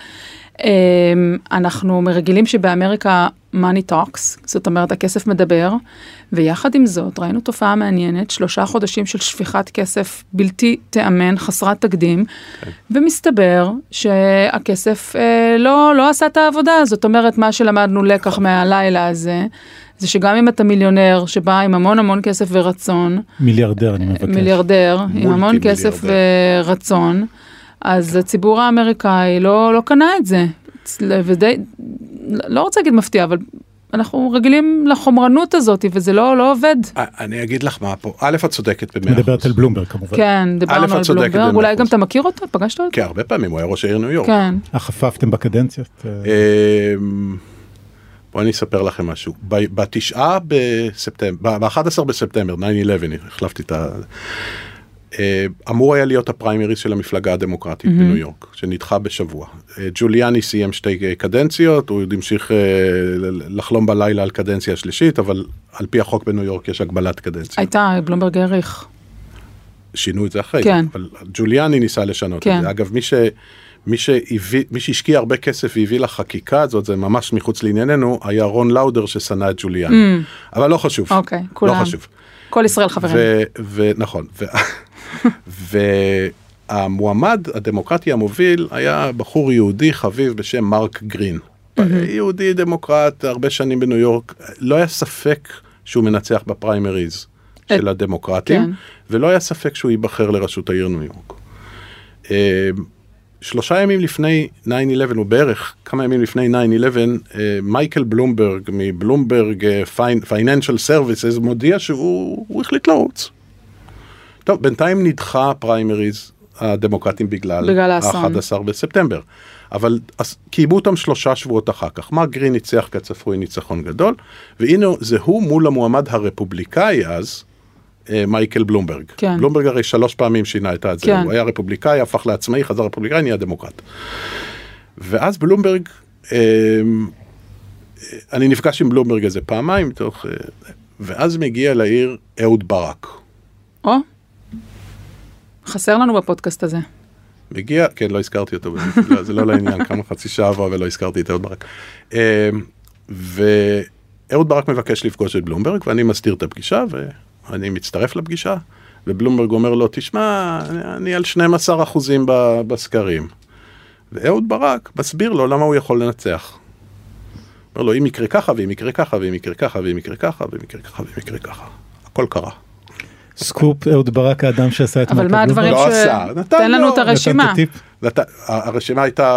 אנחנו מרגילים שבאמריקה money talks, זאת אומרת הכסף מדבר, ויחד עם זאת ראינו תופעה מעניינת, שלושה חודשים של שפיכת כסף בלתי תאמן, חסרת תקדים, okay. ומסתבר שהכסף אה, לא, לא עשה את העבודה, זאת אומרת מה שלמדנו לקח מהלילה הזה, זה שגם אם אתה מיליונר שבא עם המון המון כסף ורצון, מיליארדר אני מבקש. מיליארדר, עם המון כסף ורצון, אז הציבור האמריקאי לא, לא קנה את זה, ודי, לא רוצה להגיד מפתיע, אבל אנחנו רגילים לחומרנות הזאת, וזה לא, לא עובד. אני אגיד לך מה פה, א' את צודקת במאה אחוז. מדברת על בלומברג כמובן. כן, דיברנו על בלומברג, אולי גם אתה מכיר אותו? פגשת אותו? כן, הרבה פעמים, הוא היה ראש העיר ניו יורק. כן. החפפתם בקדנציות? בואו אני אספר לכם משהו. בתשעה בספטמבר, ב-אחד עשר בספטמבר, תשע אחת עשרה, החלפתי את ה... אמור היה להיות הפריימריס של המפלגה הדמוקרטית mm-hmm. בניו יורק, שנדחה בשבוע. ג'וליאני סיים שתי קדנציות, הוא המשיך לחלום בלילה על קדנציה שלישית, אבל על פי החוק בניו יורק יש הגבלת קדנציה. הייתה, בלומברג העריך. שינו את זה אחרי, כן. אבל ג'וליאני ניסה לשנות כן. את זה. אגב, מי ש... מי שהביא, מי שהשקיע הרבה כסף והביא לחקיקה הזאת, זה ממש מחוץ לענייננו, היה רון לאודר ששנא את ג'וליאני. Mm. אבל לא חשוב. אוקיי, כולם. לא חשוב. כל ישראל חברים. ונכון. והמועמד הדמוקרטי המוביל היה בחור יהודי חביב בשם מרק גרין. יהודי דמוקרט, הרבה שנים בניו יורק, לא היה ספק שהוא מנצח בפריימריז של הדמוקרטים, ולא היה ספק שהוא ייבחר לראשות העיר ניו יורק. שלושה ימים לפני תשע אחת עשרה, או בערך כמה ימים לפני תשע אחת עשרה, מייקל בלומברג מבלומברג פייננשל סרוויסס מודיע שהוא החליט לרוץ. טוב, בינתיים נדחה הפריימריז הדמוקרטים בגלל ה-אחד עשר בספטמבר. אבל קיימו אותם שלושה שבועות אחר כך. מרק גרין ניצח כצפוי ניצחון גדול, והנה זה הוא מול המועמד הרפובליקאי אז, מייקל בלומברג. כן. בלומברג הרי שלוש פעמים שינה את זה. כן. הוא היה רפובליקאי, הפך לעצמאי, חזר רפובליקאי, נהיה דמוקרט. ואז בלומברג, אני נפגש עם בלומברג איזה פעמיים, ואז מגיע לעיר אהוד ברק. או, חסר לנו בפודקאסט הזה. מגיע, כן, לא הזכרתי אותו, זה לא לעניין, כמה חצי שעה עברה ולא הזכרתי את אהוד ברק. ואהוד ברק מבקש לפגוש את בלומברג, ואני מסתיר את הפגישה, ואני מצטרף לפגישה, ובלומברג אומר לו, תשמע, אני על שנים עשר אחוזים בסקרים. ואהוד ברק מסביר לו למה הוא יכול לנצח. אומר לו, אם יקרה ככה, ואם יקרה ככה, ואם יקרה ככה, ואם יקרה ככה, ואם יקרה ככה, ואם יקרה ככה. הכל קרה. סקופ, אהוד ברק האדם שעשה את אבל מה הדברים ש... תן לנו את הרשימה. הרשימה הייתה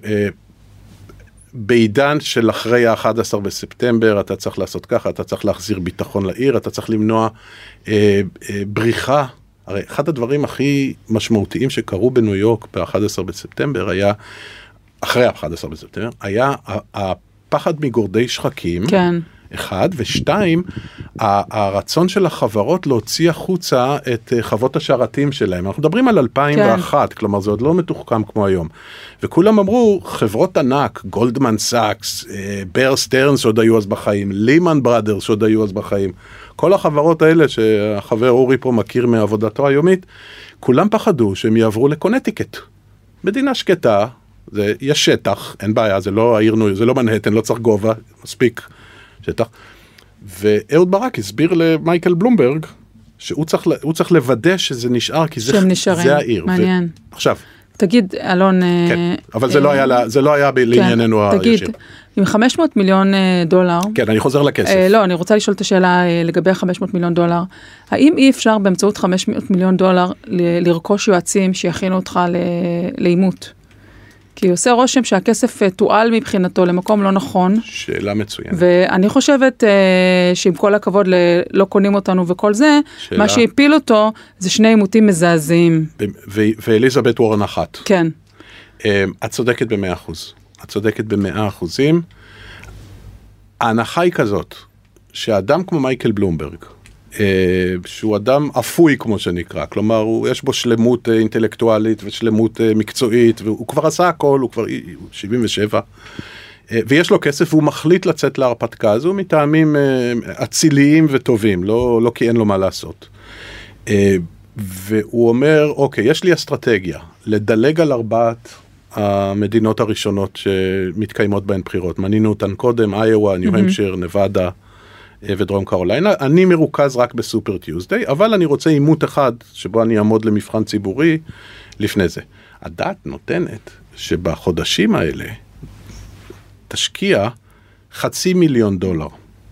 בעידן של אחרי ה-אחד עשר בספטמבר, אתה צריך לעשות ככה, אתה צריך להחזיר ביטחון לעיר, אתה צריך למנוע בריחה. הרי אחד הדברים הכי משמעותיים שקרו בניו יורק ב-אחד עשר בספטמבר היה, אחרי ה-אחד עשר בספטמבר, היה הפחד מגורדי שחקים. כן. אחד, ושתיים, הרצון של החברות להוציא החוצה את חוות השרתים שלהם. אנחנו מדברים על אלפיים ואחת, כן. כלומר זה עוד לא מתוחכם כמו היום. וכולם אמרו, חברות ענק, גולדמן סאקס, בר סטרנס שעוד היו אז בחיים, לימן בראדרס שעוד היו אז בחיים, כל החברות האלה שהחבר אורי פה מכיר מעבודתו היומית, כולם פחדו שהם יעברו לקונטיקט. מדינה שקטה, זה, יש שטח, אין בעיה, זה לא העיר, זה לא מנהטן, לא צריך גובה, מספיק. שטח. ואהוד ברק הסביר למייקל בלומברג שהוא צריך, הוא צריך לוודא שזה נשאר, כי זה, זה העיר. מעניין. ו... עכשיו. תגיד, אלון... כן, אבל אה, זה, לא היה, זה לא היה לענייננו כן, הישיר. תגיד, עם חמש מאות מיליון דולר... כן, אני חוזר לכסף. אה, לא, אני רוצה לשאול את השאלה אה, לגבי ה-חמש מאות מיליון דולר. האם אי אפשר באמצעות חמש מאות מיליון דולר ל- לרכוש יועצים שיכינו אותך ל- לאימות? כי עושה רושם שהכסף תועל מבחינתו למקום לא נכון. שאלה מצוינת. ואני חושבת אה, שעם כל הכבוד ל- לא קונים אותנו וכל זה, שאלה... מה שהפיל אותו זה שני עימותים מזעזעים. ו- ו- ואליזבת וורן אחת. כן. אה, את צודקת במאה אחוז. את צודקת במאה אחוזים. ההנחה היא כזאת, שאדם כמו מייקל בלומברג, שהוא אדם אפוי כמו שנקרא, כלומר הוא, יש בו שלמות אינטלקטואלית ושלמות מקצועית, והוא כבר עשה הכל, הוא כבר שבעים ושבע, ויש לו כסף, והוא מחליט לצאת להרפתקה הזו מטעמים אציליים וטובים, לא, לא כי אין לו מה לעשות. והוא אומר, אוקיי, יש לי אסטרטגיה, לדלג על ארבעת המדינות הראשונות שמתקיימות בהן בחירות, מנינו אותן קודם, איואה, ניו המפשיר, נבדה, ודרום קרוליינה. אני מרוכז רק בסופר טיוזדיי, אבל אני רוצה עימות אחד שבו אני אעמוד למבחן ציבורי לפני זה. הדת נותנת שבחודשים האלה תשקיע חצי מיליון דולר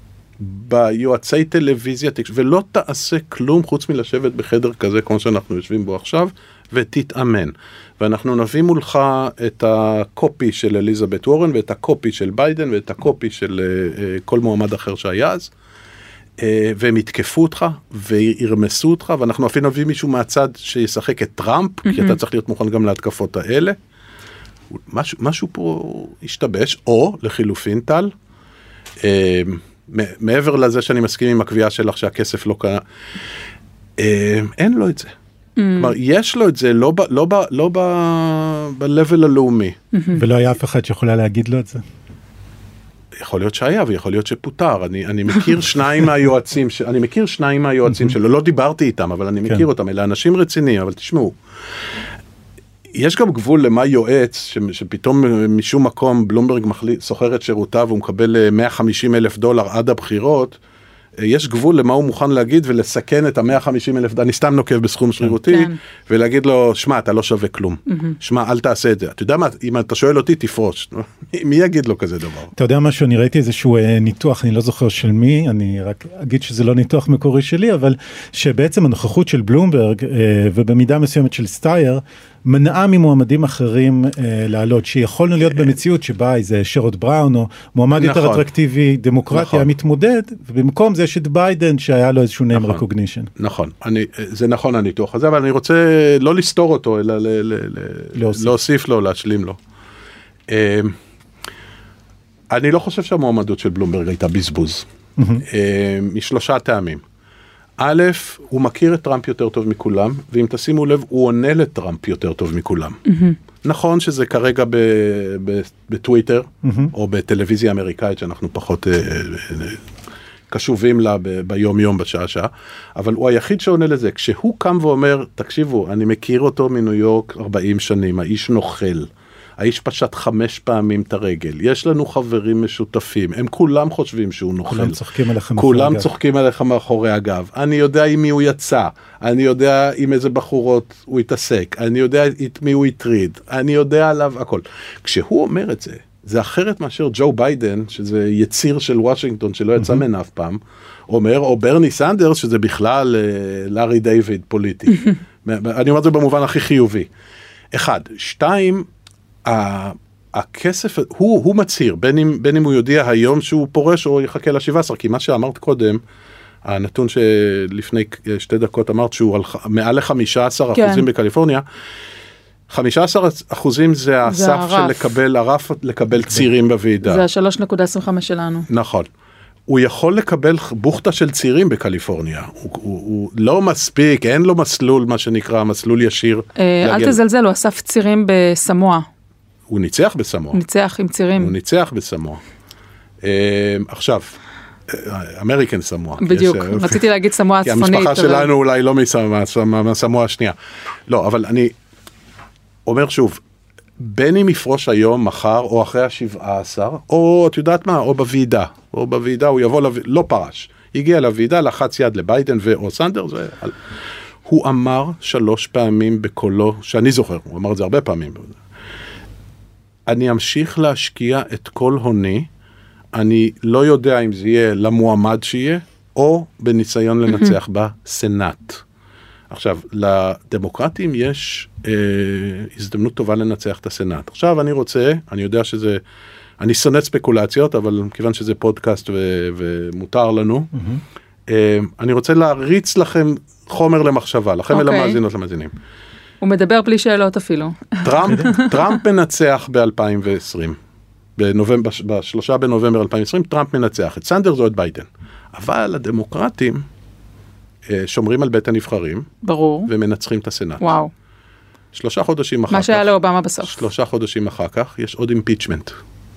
ביועצי טלוויזיה, ולא תעשה כלום חוץ מלשבת בחדר כזה כמו שאנחנו יושבים בו עכשיו, ותתאמן. ואנחנו נביא מולך את הקופי של אליזבת וורן, ואת הקופי של ביידן, ואת הקופי של uh, כל מועמד אחר שהיה אז, uh, והם יתקפו אותך, וירמסו אותך, ואנחנו אפילו נביא מישהו מהצד שישחק את טראמפ, mm-hmm. כי אתה צריך להיות מוכן גם להתקפות האלה. משהו, משהו פה ישתבש, או לחילופין טל, uh, מעבר לזה שאני מסכים עם הקביעה שלך שהכסף לא קנה, uh, אין לו את זה. כלומר, יש לו את זה, לא ב, לא ב, לא ב, ב-level הלאומי. ולא היה אף אחד שיכולה להגיד לו את זה? יכול להיות שהיה, ויכול להיות שפוטר. אני, אני מכיר שניים מהיועצים, ש... אני מכיר שניים מהיועצים שלו, לא דיברתי איתם, אבל אני מכיר אותם, אלה אנשים רציניים, אבל תשמעו, יש גם גבול למה יועץ, ש... שפתאום משום מקום בלומברג מחליט, סוחר את שירותיו, והוא מקבל מאה וחמישים אלף דולר עד הבחירות, יש גבול למה הוא מוכן להגיד ולסכן את ה-מאה וחמישים אלף, אני סתם נוקב בסכום שרירותי, כן. ולהגיד לו, שמע, אתה לא שווה כלום. Mm-hmm. שמע, אל תעשה את זה. אתה יודע מה, אם אתה שואל אותי, תפרוש. מי יגיד לו כזה דבר? אתה יודע משהו, אני ראיתי איזשהו אה, ניתוח, אני לא זוכר של מי, אני רק אגיד שזה לא ניתוח מקורי שלי, אבל שבעצם הנוכחות של בלומברג, אה, ובמידה מסוימת של סטייר, מנעה ממועמדים אחרים אה, לעלות, שיכולנו להיות במציאות שבה איזה שרוד בראון, או מועמד נכון. יותר אטרקטיבי, דמוקרטי, נכון. המתמודד, ובמקום זה יש את ביידן, שהיה לו איזשהו name נכון. recognition. נכון, אני, זה נכון הניתוח הזה, אבל אני רוצה לא לסתור אותו, אלא ל, ל, ל, להוסיף. להוסיף לו, להשלים לו. אה, אני לא חושב שהמועמדות של בלומברג הייתה בזבוז. Mm-hmm. אה, משלושה טעמים. א', הוא מכיר את טראמפ יותר טוב מכולם, ואם תשימו לב, הוא עונה לטראמפ יותר טוב מכולם. Mm-hmm. נכון שזה כרגע ב, ב, בטוויטר, mm-hmm. או בטלוויזיה אמריקאית, שאנחנו פחות... אה, אה, קשובים לה ב- ביום יום בשעה שעה, אבל הוא היחיד שעונה לזה. כשהוא קם ואומר, תקשיבו, אני מכיר אותו מניו יורק ארבעים שנים, האיש נוכל, האיש פשט חמש פעמים את הרגל, יש לנו חברים משותפים, הם כולם חושבים שהוא נוכל. כולם צוחקים עליך מאחורי כולם הגב. צוחקים עליך מאחורי הגב. אני יודע עם מי הוא יצא, אני יודע עם איזה בחורות הוא התעסק, אני יודע את מי הוא הטריד, אני יודע עליו הכל. כשהוא אומר את זה, זה אחרת מאשר ג'ו ביידן, שזה יציר של וושינגטון שלא יצא ממנו אף פעם, אומר, או ברני סנדרס, שזה בכלל לארי דיוויד פוליטי. אני אומר את זה במובן הכי חיובי. אחד. שתיים, הכסף, הוא, הוא מצהיר, בין אם, בין אם הוא יודיע היום שהוא פורש או יחכה ל-שבעה עשר, כי מה שאמרת קודם, הנתון שלפני שתי דקות אמרת שהוא על מעל ל-חמישה עשר אחוזים בקליפורניה, חמישה עשר אחוזים זה הסף של לקבל, הרף לקבל צירים בוועידה. זה ה-שלוש נקודה עשרים וחמש שלנו. נכון. הוא יכול לקבל בוכתה של צירים בקליפורניה. הוא, הוא, הוא לא מספיק, אין לו מסלול, מה שנקרא, מסלול ישיר. אה, אל תזלזל, הוא אסף צירים בסמואה. הוא ניצח בסמואה. ניצח עם צירים. הוא ניצח בסמואה. אה, עכשיו, אמריקן סמואה. בדיוק, יש, רציתי להגיד סמואה הצפונית. כי המשפחה אבל... שלנו אולי לא מסמואה השנייה. לא, אבל אני אומר שוב, בין אם יפרוש היום, מחר, או אחרי השבעה עשר, או את יודעת מה, או בוועידה, או בוועידה הוא יבוא, לו... לא פרש, הגיע לוועידה, לחץ יד לביידן ואו סנדרס, ו... הוא אמר שלוש פעמים בקולו, שאני זוכר, הוא אמר את זה הרבה פעמים, אני אמשיך להשקיע את כל הוני, אני לא יודע אם זה יהיה למועמד שיהיה, או בניסיון לנצח בסנאט. עכשיו, לדמוקרטים יש אה, הזדמנות טובה לנצח את הסנאט. עכשיו אני רוצה, אני יודע שזה, אני שונא ספקולציות, אבל כיוון שזה פודקאסט ו, ומותר לנו, mm-hmm. אה, אני רוצה להריץ לכם חומר למחשבה, לכם okay. ולמאזינות למאזינים. הוא מדבר בלי שאלות אפילו. טראמפ, טראמפ מנצח ב-אלפיים ועשרים. בנובמבר, בשלושה בנובמבר אלפיים ועשרים, טראמפ מנצח את סנדרס או את ביידן. אבל הדמוקרטים שומרים על בית הנבחרים. ברור. ומנצחים את הסנאט. וואו. שלושה חודשים אחר כך. מה שהיה לאובמה בסוף. שלושה חודשים אחר כך, יש עוד אימפיצ'מנט.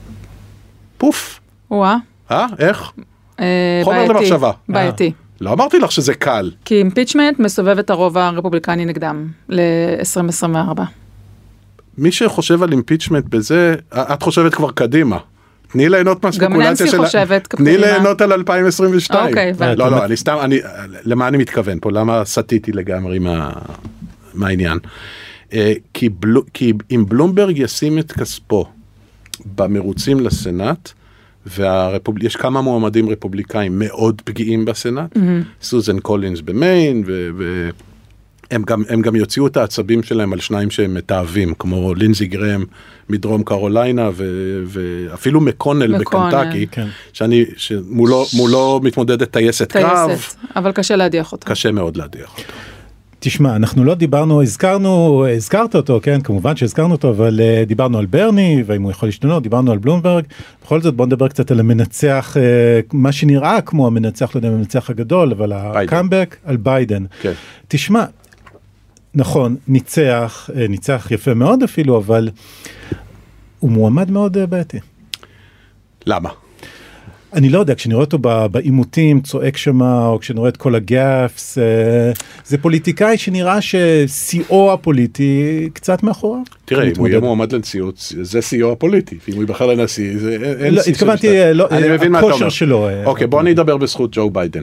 פוף. וואה. אה? איך? אה, חומר למחשבה. בעייתי. לא אמרתי לך שזה קל. כי אימפיצ'מנט מסובב את הרוב הרפובליקני נגדם ל-עשרים עשרים וארבע. מי שחושב על אימפיצ'מנט בזה, את חושבת כבר קדימה. תני ליהנות מהספקולציה של... גם ננסי חושבת תני ליהנות על אלפיים עשרים ושתיים. אוקיי. לא, לא, אני סתם, אני, למה אני מתכוון פה? למה סטיתי לגמרי מה, מהעניין? כי, בלו, כי אם בלומברג ישים את כספו במרוצים לסנאט, ויש כמה מועמדים רפובליקאים מאוד פגיעים בסנאט, mm-hmm. סוזן קולינס במיין, ו... ו הם גם, הם גם יוציאו את העצבים שלהם על שניים שהם מתאהבים, כמו לינזי גרם מדרום קרוליינה, ו, ואפילו מקונל בקנטקי, כן. שאני, שמולו, מולו מתמודדת טייסת קרב. טייסת, אבל קשה להדיח אותו. קשה מאוד להדיח אותו. תשמע, אנחנו לא דיברנו, הזכרנו, הזכרת אותו, כן, כמובן שהזכרנו אותו, אבל uh, דיברנו על ברני, ואם הוא יכול להשתנות, דיברנו על בלומברג, בכל זאת בוא נדבר קצת על המנצח, uh, מה שנראה כמו המנצח, לא יודע, המנצח הגדול, אבל הקאמבק על ביידן. כן. תשמע, נכון, ניצח, ניצח יפה מאוד אפילו, אבל הוא מועמד מאוד בעייתי. למה? אני לא יודע, כשאני רואה אותו בעימותים, צועק שמה, או כשאני רואה את כל הגאפס, זה פוליטיקאי שנראה ששיאו הפוליטי קצת מאחוריו. תראה, אם הוא יהיה מועמד לנשיאות, זה שיאו הפוליטי, ואם הוא יבחר לנשיא, אין שיא. התכוונתי, הכושר שלו. אוקיי, בוא אני אדבר בזכות ג'ו ביידן.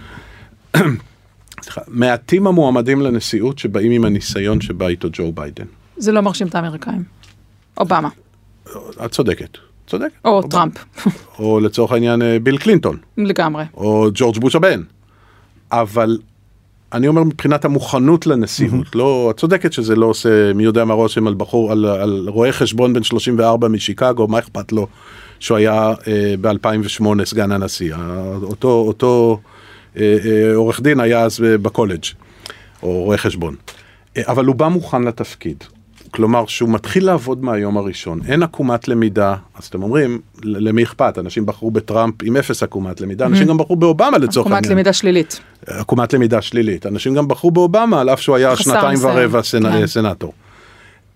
מעטים המועמדים לנשיאות שבאים עם הניסיון שבא איתו ג'ו ביידן. זה לא מרשים את האמריקאים. אובמה. את צודקת. צודקת. או טראמפ. או לצורך העניין ביל קלינטון. לגמרי. או ג'ורג' בוש הבן. אבל אני אומר מבחינת המוכנות לנשיאות, לא, את צודקת שזה לא עושה מי יודע מה רושם על בחור, על, על רואה חשבון בן שלושים וארבע משיקגו, מה אכפת לו שהוא היה אה, ב-אלפיים ושמונה סגן הנשיא. אותו, אותו עורך דין היה אז בקולג' או רואה חשבון. אבל הוא בא מוכן לתפקיד. כלומר, שהוא מתחיל לעבוד מהיום הראשון. אין עקומת למידה. אז אתם אומרים, למי אכפת? אנשים בחרו בטראמפ עם אפס עקומת למידה. אנשים גם בחרו באובמה לצורך העניין. עקומת למידה שלילית. עקומת למידה שלילית. אנשים גם בחרו באובמה, על אף שהוא היה שנתיים ורבע סנאטור.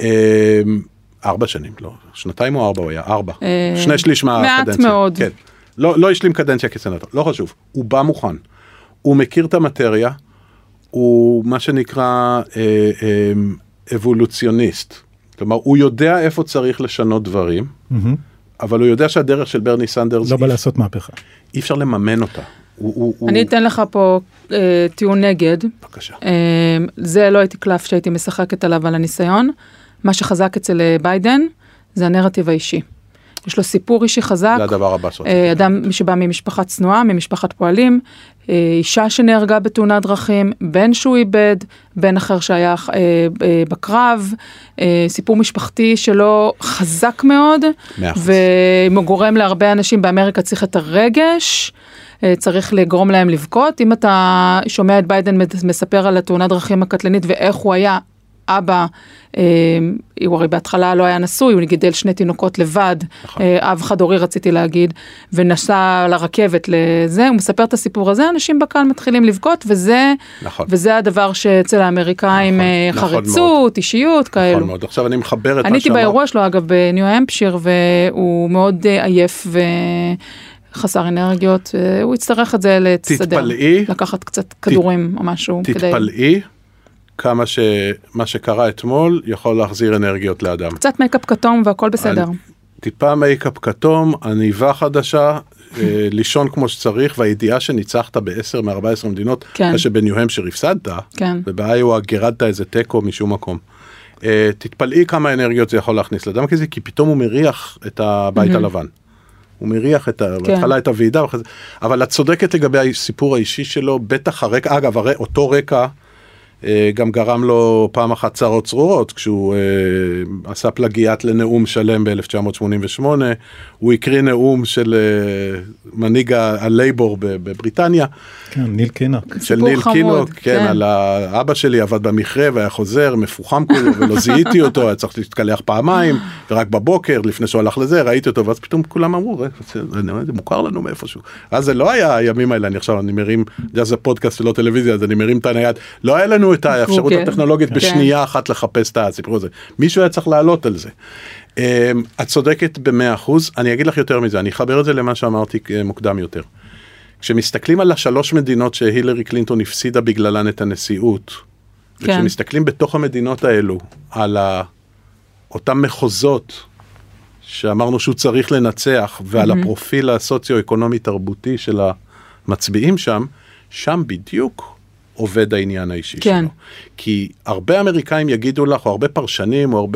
ארבע שנים, לא. שנתיים או ארבע הוא היה? ארבע. שני שליש מהקדנציה. מעט מאוד. כן. לא, לא השלים קדנציה כסנטור, לא חשוב, הוא בא מוכן, הוא מכיר את המטריה, הוא מה שנקרא אה, אה, אבולוציוניסט, כלומר הוא יודע איפה צריך לשנות דברים, mm-hmm. אבל הוא יודע שהדרך של ברני סנדרס, לא בא לעשות מהפכה. אי אפשר לממן אותה. הוא, הוא, אני הוא... אתן לך פה אה, טיעון נגד. בבקשה. אה, זה לא הייתי קלף שהייתי משחקת עליו על הניסיון. מה שחזק אצל ביידן זה הנרטיב האישי. יש לו סיפור אישי חזק. זה הדבר הבא. אה, אדם שבא ממשפחה צנועה, ממשפחת פועלים, אה, אישה שנהרגה בתאונת דרכים, בן שהוא איבד, בן אחר שהיה אה, אה, בקרב, אה, סיפור משפחתי שלו חזק מאוד, והוא גורם להרבה אנשים באמריקה צריך את הרגש, צריך לגרום להם לבכות. אם אתה שומע את ביידן מספר על התאונת דרכים הקטלנית ואיך הוא היה אבא, הוא הרי בהתחלה לא היה נשוי, הוא גידל שני תינוקות לבד, אב חד הורי רציתי להגיד, ונסע לרכבת לזה, הוא מספר את הסיפור הזה, אנשים בקהל מתחילים לבכות, וזה, וזה הדבר שאצל האמריקאים חרצות, אישיות, כאלו. נכון מאוד, עכשיו אני מחבר את מה שאמר. אני הייתי באירוע שלו אגב בניו המפשיר, והוא מאוד עייף ו... חסר אנרגיות, הוא יצטרך את זה לצדר, לקחת קצת כדורים או משהו. תתפלאי כמה שמה שקרה אתמול יכול להחזיר אנרגיות לאדם. קצת מייקאפ כתום והכל בסדר. טיפה מייקאפ כתום, עניבה חדשה, לישון כמו שצריך, והידיעה שניצחת ב-עשר מ-ארבע עשרה מדינות, אחרי שבניו המפשיר הפסדת, ובאיואה גרדת איזה טקו משום מקום. תתפלאי כמה אנרגיות זה יכול להכניס לאדם כזה, כי פתאום הוא מריח את הבית הלבן. הוא מריח את ההתחלה, את הוועידה, אבל את צודקת לגבי הסיפור האישי שלו, בטח הרקע, אגב, אותו רקע גם גרם לו פעם אחת צרות צרורות, כשהוא עשה פלגיית לנאום שלם ב-אלף תשע מאות שמונים ושמונה, הוא הקריא נאום של מנהיג הלייבור בבריטניה. כן, ניל קינוק. של ניל קינוק, כן, על האבא שלי עבד במכרה והיה חוזר, מפוחם כולו, ולא זיהיתי אותו, היה צריך להתקלח פעמיים, ורק בבוקר, לפני שהוא הלך לזה, ראיתי אותו, ואז פתאום כולם אמרו, זה מוכר לנו מאיפשהו. אז זה לא היה הימים האלה, אני עכשיו, אני מרים, זה פודקאסט ולא טלוויזיה, אז אני מרים את הנייד, לא היה לנו את האפשרות הטכנולוגית בשנייה אחת לחפש את הסיפור הזה. מישהו היה צריך לעלות על זה. את צודקת במאה אחוז, אני אגיד לך יותר מזה, אני אחבר את זה למה שאמרתי מוקדם יותר. כשמסתכלים על השלוש מדינות שהילרי קלינטון הפסידה בגללן את הנשיאות, וכשמסתכלים בתוך המדינות האלו, על אותם מחוזות שאמרנו שהוא צריך לנצח, ועל הפרופיל הסוציו-אקונומי תרבותי של המצביעים שם, שם בדיוק עובד העניין האישי כן. שלו. כי הרבה אמריקאים יגידו לך, או הרבה פרשנים, או הרבה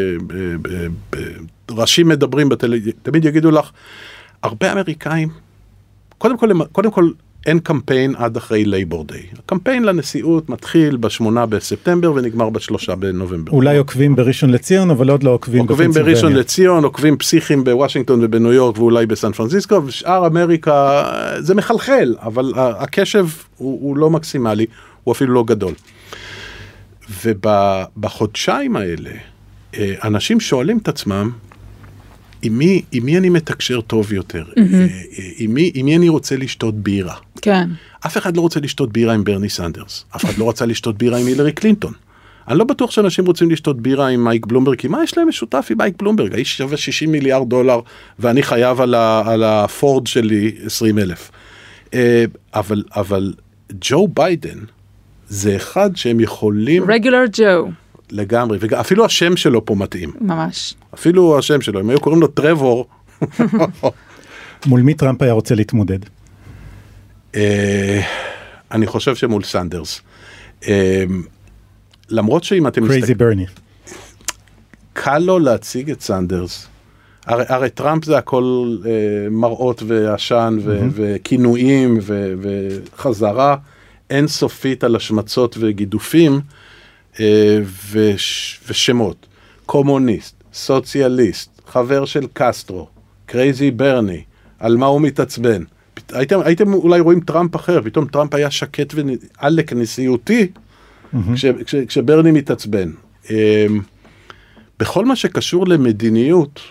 ראשים מדברים בטלוויזיה, תמיד יגידו לך, הרבה אמריקאים, קודם כל, קודם כל אין קמפיין עד אחרי לייבור דיי. הקמפיין לנשיאות מתחיל בשמונה בספטמבר ונגמר בשלושה בנובמבר. אולי עוקבים בראשון לציון, אבל עוד לא עוקבים בפנסילבניה. עוקבים בראשון לציון, עוקבים פסיכים בוושינגטון ובניו יורק ואולי בסן פרנסיסקו, ושאר אמריקה זה מחלחל, אבל הקשב הוא, הוא לא מקסימלי, הוא אפילו לא גדול. ובחודשיים האלה, אנשים שואלים את עצמם, עם מי, עם מי אני מתקשר טוב יותר? Mm-hmm. עם מי, עם מי אני רוצה לשתות בירה? כן. אף אחד לא רוצה לשתות בירה עם ברני סנדרס. אף אחד לא רוצה לשתות בירה עם הילרי קלינטון. אני לא בטוח שאנשים רוצים לשתות בירה עם מייק בלומברג, כי מה יש להם משותף עם מייק בלומברג? האיש שווה שישים מיליארד דולר, ואני חייב על, ה, על הפורד שלי עשרים אלף. אבל, אבל ג'ו ביידן, זה אחד שהם יכולים... רגולר ג'ו. לגמרי, ואפילו השם שלו פה מתאים. ממש. אפילו השם שלו, אם היו קוראים לו טרוור. מול מי טראמפ היה רוצה להתמודד? אני חושב שמול סנדרס. למרות שאם אתם... קרייזי ברני. קל לו להציג את סנדרס. הרי טראמפ זה הכל מראות ועשן וכינויים וחזרה אינסופית על השמצות וגידופים, ושמות, קומוניסט, סוציאליסט, חבר של קסטרו, קרייזי ברני, על מה הוא מתעצבן. הייתם, הייתם אולי רואים טראמפ אחר, פתאום טראמפ היה שקט ועלק נשיאותי, כש, כש, כשברני מתעצבן. בכל מה שקשור למדיניות,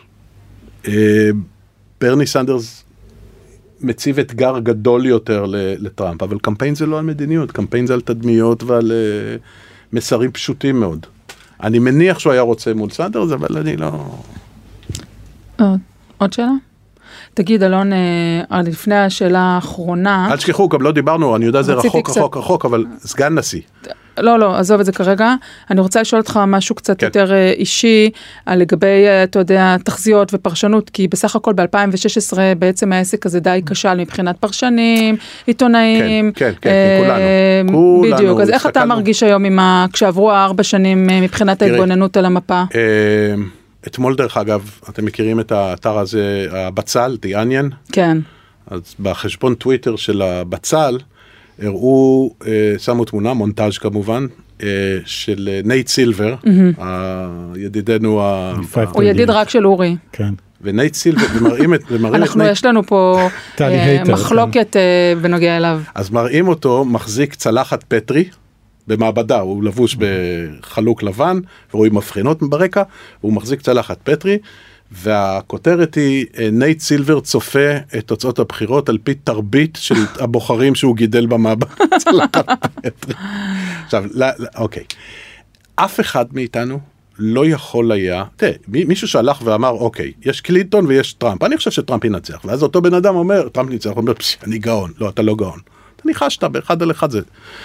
ברני סנדרס מציב אתגר גדול יותר לטראמפ, אבל קמפיין זה לא על מדיניות, קמפיין זה על תדמיות ועל... מסרים פשוטים מאוד. אני מניח שהוא היה רוצה מול סנדרס, אבל אני לא... עוד, עוד שאלה? תגיד, אלון, לפני השאלה האחרונה... אל תשכחו, גם לא דיברנו, אני יודע זה רחוק, רחוק, רחוק, אבל סגן נשיא. לא, לא, עזוב את זה כרגע. אני רוצה לשאול אותך משהו קצת יותר אישי, לגבי, אתה יודע, תחזיות ופרשנות, כי בסך הכל ב-אלפיים ושש עשרה בעצם העסק הזה די כשל מבחינת פרשנים, עיתונאים. כן, כן, כן, כולנו. בדיוק, אז איך אתה מרגיש היום כשעברו הארבע שנים מבחינת ההתבוננות על המפה? אתמול דרך אגב, אתם מכירים את האתר הזה, הבצל, The Onion? כן. אז בחשבון טוויטר של הבצל, הראו, שמו תמונה, מונטאז' כמובן, של נייט סילבר, ידידנו, הוא ידיד רק של אורי. כן. ונייט סילבר, ומראים את... אנחנו, יש לנו פה מחלוקת בנוגע אליו. אז מראים אותו, מחזיק צלחת פטרי, במעבדה, הוא לבוש בחלוק לבן, ורואים מבחינות ברקע, והוא מחזיק צלחת פטרי, והכותרת היא, נייט סילבר צופה את תוצאות הבחירות על פי תרבית של הבוחרים שהוא גידל במעבדה. עכשיו, אוקיי. אף אחד מאיתנו לא יכול היה, תראה, מישהו שהלך ואמר, אוקיי, יש קלינטון ויש טראמפ, אני חושב שטראמפ ינצח, ואז אותו בן אדם אומר, טראמפ ניצח, הוא אומר, אני גאון, לא, אתה לא גאון. אתה ניחשת באחד על אחד זה.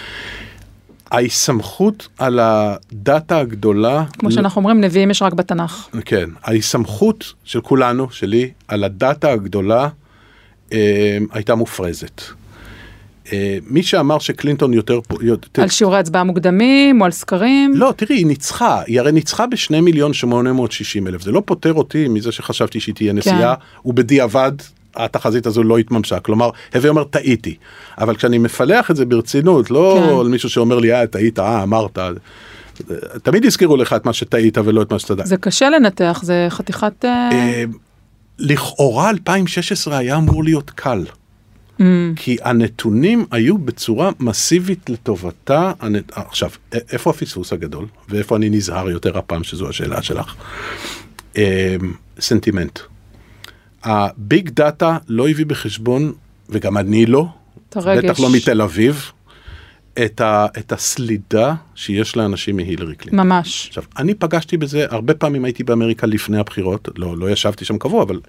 ההסמכות על הדאטה הגדולה... כמו שאנחנו אומרים, נביאים יש רק בתנ"ך. כן, ההסמכות של כולנו, שלי, על הדאטה הגדולה, אה, הייתה מופרזת. אה, מי שאמר שקלינטון יותר... יותר על שיעורי הצבעה מוקדמים או על סקרים? לא, תראי, היא ניצחה. היא הרי ניצחה בשני מיליון שמונה מאות שישים אלף. זה לא פותר אותי מזה שחשבתי שהיא תהיה נשיאה, כן. ובדיעבד... התחזית הזו לא התממשה, כלומר, הווי אומר, טעיתי. אבל כשאני מפלח את זה ברצינות, לא כן. על מישהו שאומר לי, אה, טעית, אה, אמרת, תמיד יזכירו לך את מה שטעית ולא את מה שתדע. זה קשה לנתח, זה חתיכת... אה, לכאורה, אלפיים ושש עשרה היה אמור להיות קל. Mm. כי הנתונים היו בצורה מסיבית לטובתה. הנת... עכשיו, איפה הפספוס הגדול? ואיפה אני נזהר יותר הפעם, שזו השאלה שלך? אה, סנטימנט. הביג דאטה לא הביא בחשבון, וגם אני לא, בטח לא מתל אביב, את, ה, את הסלידה שיש לאנשים מהילרי קלינטון. ממש. עכשיו, אני פגשתי בזה, הרבה פעמים הייתי באמריקה לפני הבחירות, לא, לא ישבתי שם קבוע, אבל...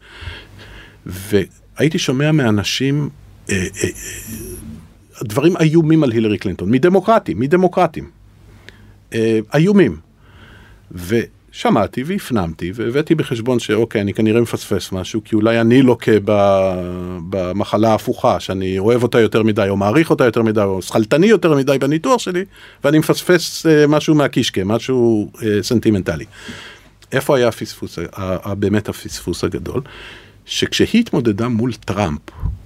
והייתי שומע מאנשים, אה, אה, אה, דברים איומים על הילרי קלינטון, מדמוקרטים, מדמוקרטים. אה, איומים. ו... שמעתי והפנמתי, והבאתי בחשבון שאוקיי, אני כנראה מפספס משהו, כי אולי אני לוקה במחלה ההפוכה, שאני אוהב אותה יותר מדי, או מעריך אותה יותר מדי, או שחלטני יותר מדי בניתוח שלי, ואני מפספס משהו מהקישקה, משהו סנטימנטלי. איפה היה הפספוס, באמת הפספוס הגדול? שכשהיא התמודדה מול טראמפ,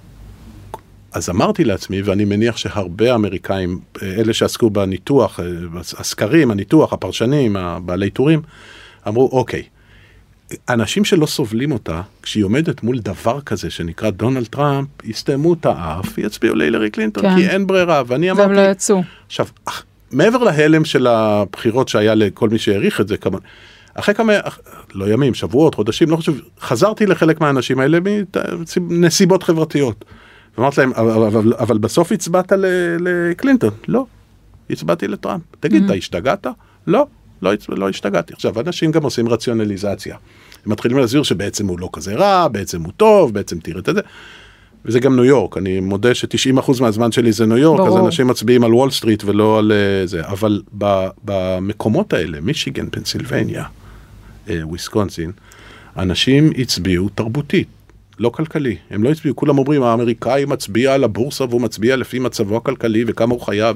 אז אמרתי לעצמי, ואני מניח שהרבה אמריקאים, אלה שעסקו בניתוח, הסקרים, הניתוח, הפרשנים, הבעלי טורים, אמרו, אוקיי, אנשים שלא סובלים אותה, כשהיא עומדת מול דבר כזה שנקרא דונלד טראמפ, יסתמו את האף, יצביעו להילרי קלינטון, כן. כי אין ברירה, ואני אמרתי... והם לא יצאו. עכשיו, מעבר להלם של הבחירות שהיה לכל מי שהעריך את זה, כמה... אחרי כמה, לא ימים, שבועות, חודשים, לא חושב, חזרתי לחלק מהאנשים האלה מנסיבות חברתיות. ואמרת להם, אבל, אבל, אבל בסוף הצבעת לקלינטון. לא, הצבעתי לטראמפ. תגיד, אתה השתגעת? לא, לא, לא השתגעתי. עכשיו, אנשים גם עושים רציונליזציה. הם מתחילים להסביר שבעצם הוא לא כזה רע, בעצם הוא טוב, בעצם תראה את זה. וזה גם ניו יורק. אני מודה ש-תשעים אחוז מהזמן שלי זה ניו יורק, ברור. אז אנשים מצביעים על וול סטריט ולא על זה. אבל במקומות האלה, מישיגן, פנסילבניה, וויסקונסין, אנשים הצביעו תרבותית. לא כלכלי, הם לא הצביעו, כולם אומרים, האמריקאי מצביע על הבורסה, והוא מצביע לפי מצבו הכלכלי, וכמה הוא חייב,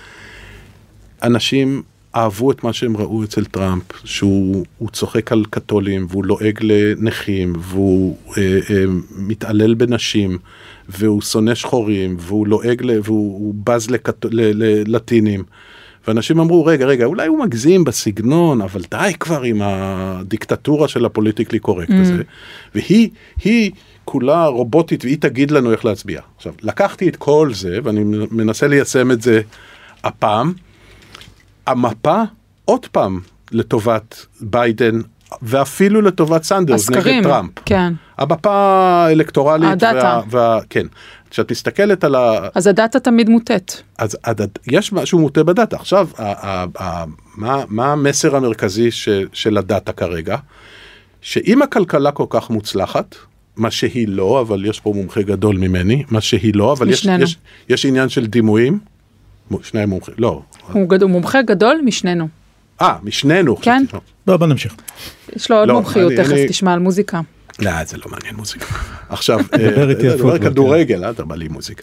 אנשים אהבו את מה שהם ראו אצל טראמפ, שהוא צוחק על קתולים, והוא לועג לנכים, והוא אה, אה, מתעלל בנשים, והוא שונא שחורים, והוא לועג, והוא בז לקת, ללטינים, ואנשים אמרו, רגע, רגע, אולי הוא מגזים בסגנון, אבל די כבר עם הדיקטטורה של הפוליטיקלי קורקט mm. הזה, והיא, היא כולה רובוטית, והיא תגיד לנו איך להצביע. עכשיו, לקחתי את כל זה, ואני מנסה ליישם את זה הפעם, המפה עוד פעם לטובת ביידן, ואפילו לטובת סנדרס נגד טראמפ. כן. המפה האלקטורלית. הדאטה. וה, וה, כן. כשאת מסתכלת על ה... אז הדאטה תמיד מוטט. אז הדד... יש משהו מוטה בדאטה. עכשיו, ה, ה, ה, מה, מה המסר המרכזי ש, של הדאטה כרגע? שאם הכלכלה כל כך מוצלחת, מה שהיא לא, אבל יש פה מומחה גדול ממני, מה שהיא לא, אבל יש, יש, יש עניין של דימויים, שני מומחים, לא. הוא, גד, הוא מומחה גדול משנינו. אה, משנינו. כן? לא, בוא נמשיך. יש לו עוד לא, מומחיות, אני, תכף אני... תשמע על מוזיקה. לא, זה לא מעניין מוזיקה. עכשיו, דבר כדורגל, אל תרבה לי מוזיקה.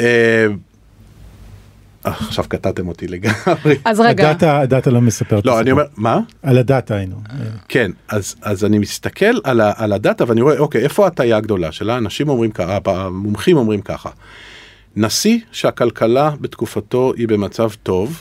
עכשיו קטעתם אותי לגמרי. אז רגע. הדאטה, הדאטה לא מספר. לא, אני אומר, מה? על הדאטה היינו. כן, אז, אז אני מסתכל על, ה, על הדאטה ואני רואה, אוקיי, איפה הטעיה הגדולה שלה? אנשים אומרים ככה, המומחים אומרים ככה. נשיא שהכלכלה בתקופתו היא במצב טוב,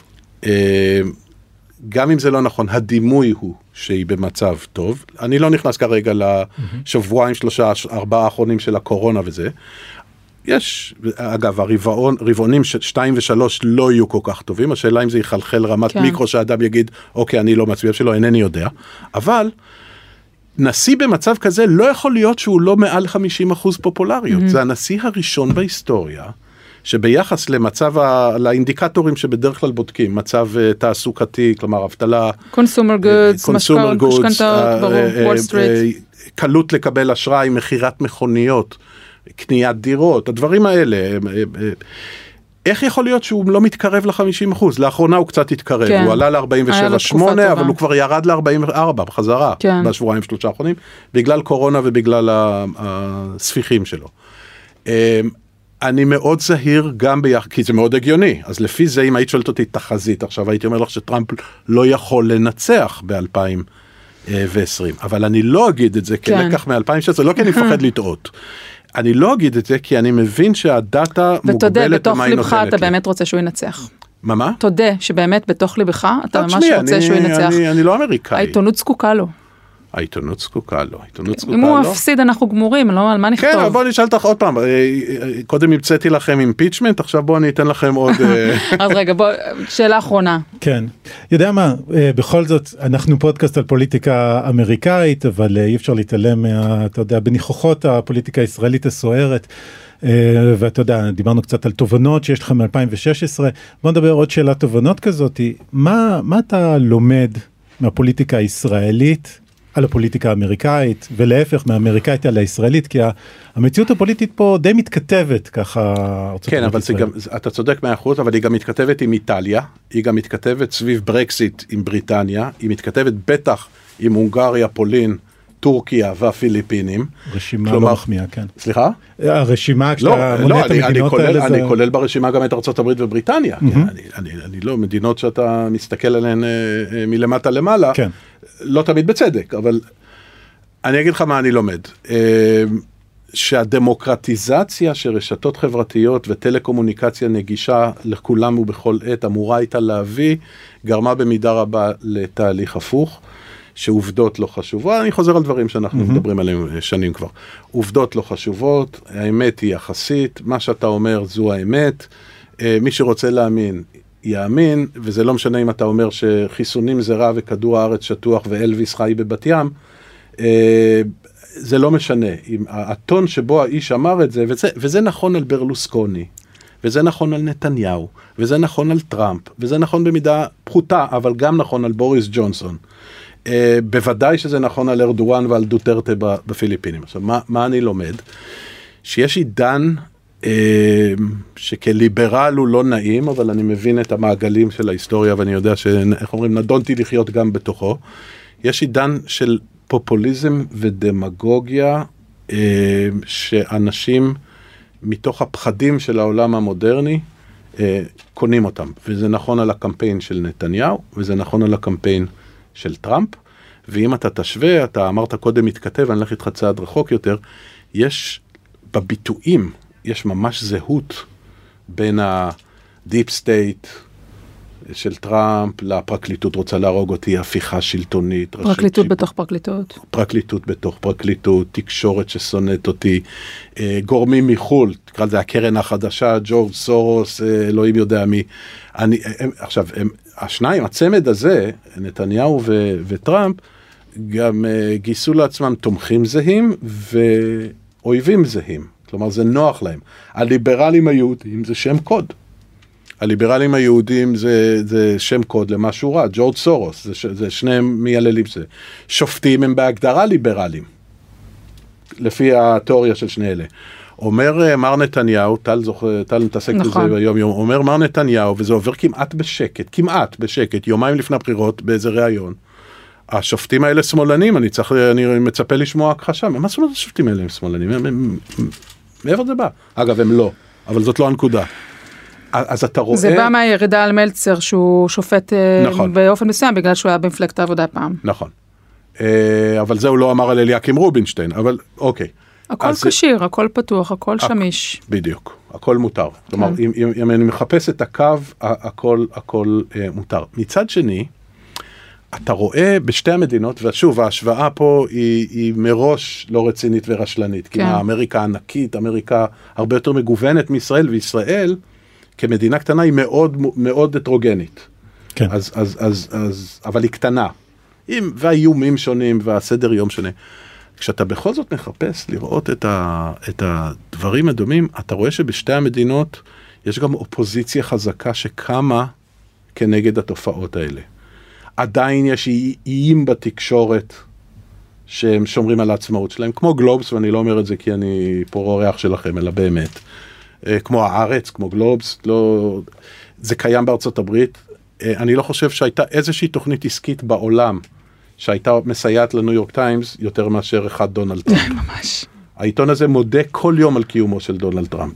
גם אם זה לא נכון, הדימוי הוא שהיא במצב טוב. אני לא נכנס כרגע לשבועיים, שלושה, ארבעה האחרונים של הקורונה וזה. יש, אגב, הרבעון, רבעונים שתיים ושלוש לא יהיו כל כך טובים, השאלה אם זה יחלחל רמת כן. מיקרו שהאדם יגיד, אוקיי, אני לא מצביע שלו, אינני יודע, אבל נשיא במצב כזה לא יכול להיות שהוא לא מעל חמישים אחוז פופולריות, mm-hmm. זה הנשיא הראשון בהיסטוריה, שביחס למצב, ה... לאינדיקטורים שבדרך כלל בודקים, מצב uh, תעסוקתי, כלומר, אבטלה, consumer goods, משכנתאות, ברור, וול סטריט, קלות לקבל אשראי, מחירת מכוניות, קניית דירות, הדברים האלה, איך יכול להיות שהוא לא מתקרב ל-חמישים אחוז? לאחרונה הוא קצת התקרב, כן. הוא עלה ל-ארבעים ושבע נקודה שמונה, אבל הוא כבר ירד ל-ארבעים וארבע בחזרה, כן. בשבועיים שלושה האחרונים, בגלל קורונה ובגלל הספיחים שלו. אני מאוד זהיר גם ביחד, כי זה מאוד הגיוני, אז לפי זה אם היית שואלת אותי תחזית, עכשיו הייתי אומר לך שטראמפ לא יכול לנצח ב-אלפיים ועשרים, אבל אני לא אגיד את זה כן. כלקח מ-אלפיים ושש עשרה, לא כי אני מפחד לטעות. אני לא אגיד את זה, כי אני מבין שהדאטה מוגבלת במה היא נותנת לי. ותודה, בתוך ליבך אתה באמת רוצה שהוא ינצח. מה מה? תודה, שבאמת בתוך ליבך אתה ממש רוצה שהוא ינצח. אני לא אמריקאי. העיתונות זקוקה לו. העיתונות זקוקה לו, העיתונות זקוקה לו. אם לו. הוא אפסיד אנחנו גמורים, לא, על מה נכתוב? כן, בואו נשאל אותך עוד פעם, קודם המצאתי לכם אימפיצ'מנט, עכשיו בואו אני אתן לכם עוד... אז רגע, בואו, שאלה אחרונה. כן, יודע מה, בכל זאת, אנחנו פודקאסט על פוליטיקה אמריקאית, אבל אי אפשר להתעלם מה, אתה יודע, בניחוחות הפוליטיקה הישראלית הסוערת, ואתה יודע, דיברנו קצת על תובנות שיש לך מ-אלפיים ושש עשרה, בואו נדבר עוד שאלה תובנות כזאת, מה, מה אתה לומד מהפוליטיקה הישראלית, על הפוליטיקה האמריקאית, ולהפך מהאמריקאית על הישראלית, כי המציאות הפוליטית פה די מתכתבת ככה. כן, אבל זה גם, אתה צודק מאה אחוז, אבל היא גם מתכתבת עם איטליה, היא גם מתכתבת סביב ברקסיט עם בריטניה, היא מתכתבת בטח עם הונגריה, פולין, טורקיה והפיליפינים. רשימה לא מחמיאה, כן. סליחה? הרשימה, כשאתה מונה את המדינות האלה. אני כולל ברשימה גם את ארצות הברית ובריטניה. אני לא, מדינות שאתה מסתכל עליהן מלמטה למעלה, לא תמיד בצדק, אבל אני אגיד לך מה אני לומד. שהדמוקרטיזציה של רשתות חברתיות וטלקומוניקציה נגישה לכולם ובכל עת אמורה הייתה להביא, גרמה במידה רבה לתהליך הפוך. שעובדות לא חשובות, אני חוזר על דברים שאנחנו mm-hmm. מדברים עליהם שנים כבר, עובדות לא חשובות, האמת היא יחסית, מה שאתה אומר זו האמת, מי שרוצה להאמין יאמין, וזה לא משנה אם אתה אומר שחיסונים זה רע וכדור הארץ שטוח ואלוויס חי בבת ים, זה לא משנה, הטון שבו האיש אמר את זה, וזה, וזה נכון על ברלוסקוני, וזה נכון על נתניהו, וזה נכון על טראמפ, וזה נכון במידה פחותה, אבל גם נכון על בוריס ג'ונסון, Uh, בוודאי שזה נכון על ארדואן ועל דוטרטה בפיליפינים. עכשיו, מה, מה אני לומד? שיש עידן uh, שכליברל הוא לא נעים, אבל אני מבין את המעגלים של ההיסטוריה, ואני יודע שאיך אומרים, נדונתי לחיות גם בתוכו. יש עידן של פופוליזם ודמגוגיה, uh, שאנשים מתוך הפחדים של העולם המודרני, uh, קונים אותם. וזה נכון על הקמפיין של נתניהו, וזה נכון על הקמפיין של טראמפ, ואם אתה תשווה, אתה אמרת קודם מתכתב, אני אלך איתך צעד רחוק יותר, יש בביטויים, יש ממש זהות בין הדיפ סטייט של טראמפ לפרקליטות רוצה להרוג אותי, הפיכה שלטונית. פרקליטות בתוך פרקליטות. פרקליטות בתוך פרקליטות, תקשורת ששונאת אותי, גורמים מחול, תקרא לזה הקרן החדשה, ג'ורג' סורוס, אלוהים יודע מי. אני, הם, עכשיו, הם, השניים, הצמד הזה, נתניהו ו, וטראמפ, גם uh, גייסו לעצמם תומכים זהים ואויבים זהים. כלומר, זה נוח להם. הליברלים היהודים זה שם קוד. הליברלים היהודים זה, זה שם קוד למשהו רע. ג'ורג' סורוס, זה, זה שניהם מייללים זה. שופטים הם בהגדרה ליברלים. לפי התיאוריה של שני אלה. אומר מר נתניהו, טל זוכר, טל מתעסק נכון. בזה ביום יום, אומר מר נתניהו, וזה עובר כמעט בשקט, כמעט בשקט, יומיים לפני הבחירות באיזה ראיון. השופטים האלה שמאלנים, אני צריך, אני מצפה לשמוע הכחשה. מה זאת אומרת השופטים האלה הם שמאלנים? הם, הם, מאיפה זה בא? אגב, הם לא, אבל זאת לא הנקודה. אז אתה רואה... זה בא מהירידה על מלצר, שהוא שופט נכון. באופן מסוים, בגלל שהוא היה במפלגת העבודה פעם. נכון. אבל זה הוא לא אמר על אליקים רובינשטיין, אבל אוקיי. הכל קשיר, הכל פתוח, הכל שמיש. בדיוק, הכל מותר. כלומר, אם, אם, אם אני מחפש את הקו, הכל, הכל אה, מותר. מצד שני, אתה רואה בשתי המדינות, ושוב, ההשוואה פה היא, היא מראש לא רצינית ורשלנית, כי האמריקה ענקית, אמריקה הרבה יותר מגוונת מישראל, וישראל כמדינה קטנה היא מאוד, מאוד הטרוגנית. כן. אז, אז, אז, אז, אבל היא קטנה. עם, והאיומים שונים, והסדר יום שונה. כשאתה בכל זאת מחפש לראות את, ה, את הדברים הדומים, אתה רואה שבשתי המדינות יש גם אופוזיציה חזקה שקמה כנגד התופעות האלה. עדיין יש איים בתקשורת שהם שומרים על העצמאות שלהם, כמו גלובס, ואני לא אומר את זה כי אני פה אורח שלכם, אלא באמת. כמו הארץ, כמו גלובס, לא, זה קיים בארצות הברית. אני לא חושב שהייתה איזושהי תוכנית עסקית בעולם, שהייתה מסייעת לניו יורק טיימס יותר מאשר אחד דונלד טראמפ. ממש. העיתון הזה מודה כל יום על קיומו של דונלד טראמפ.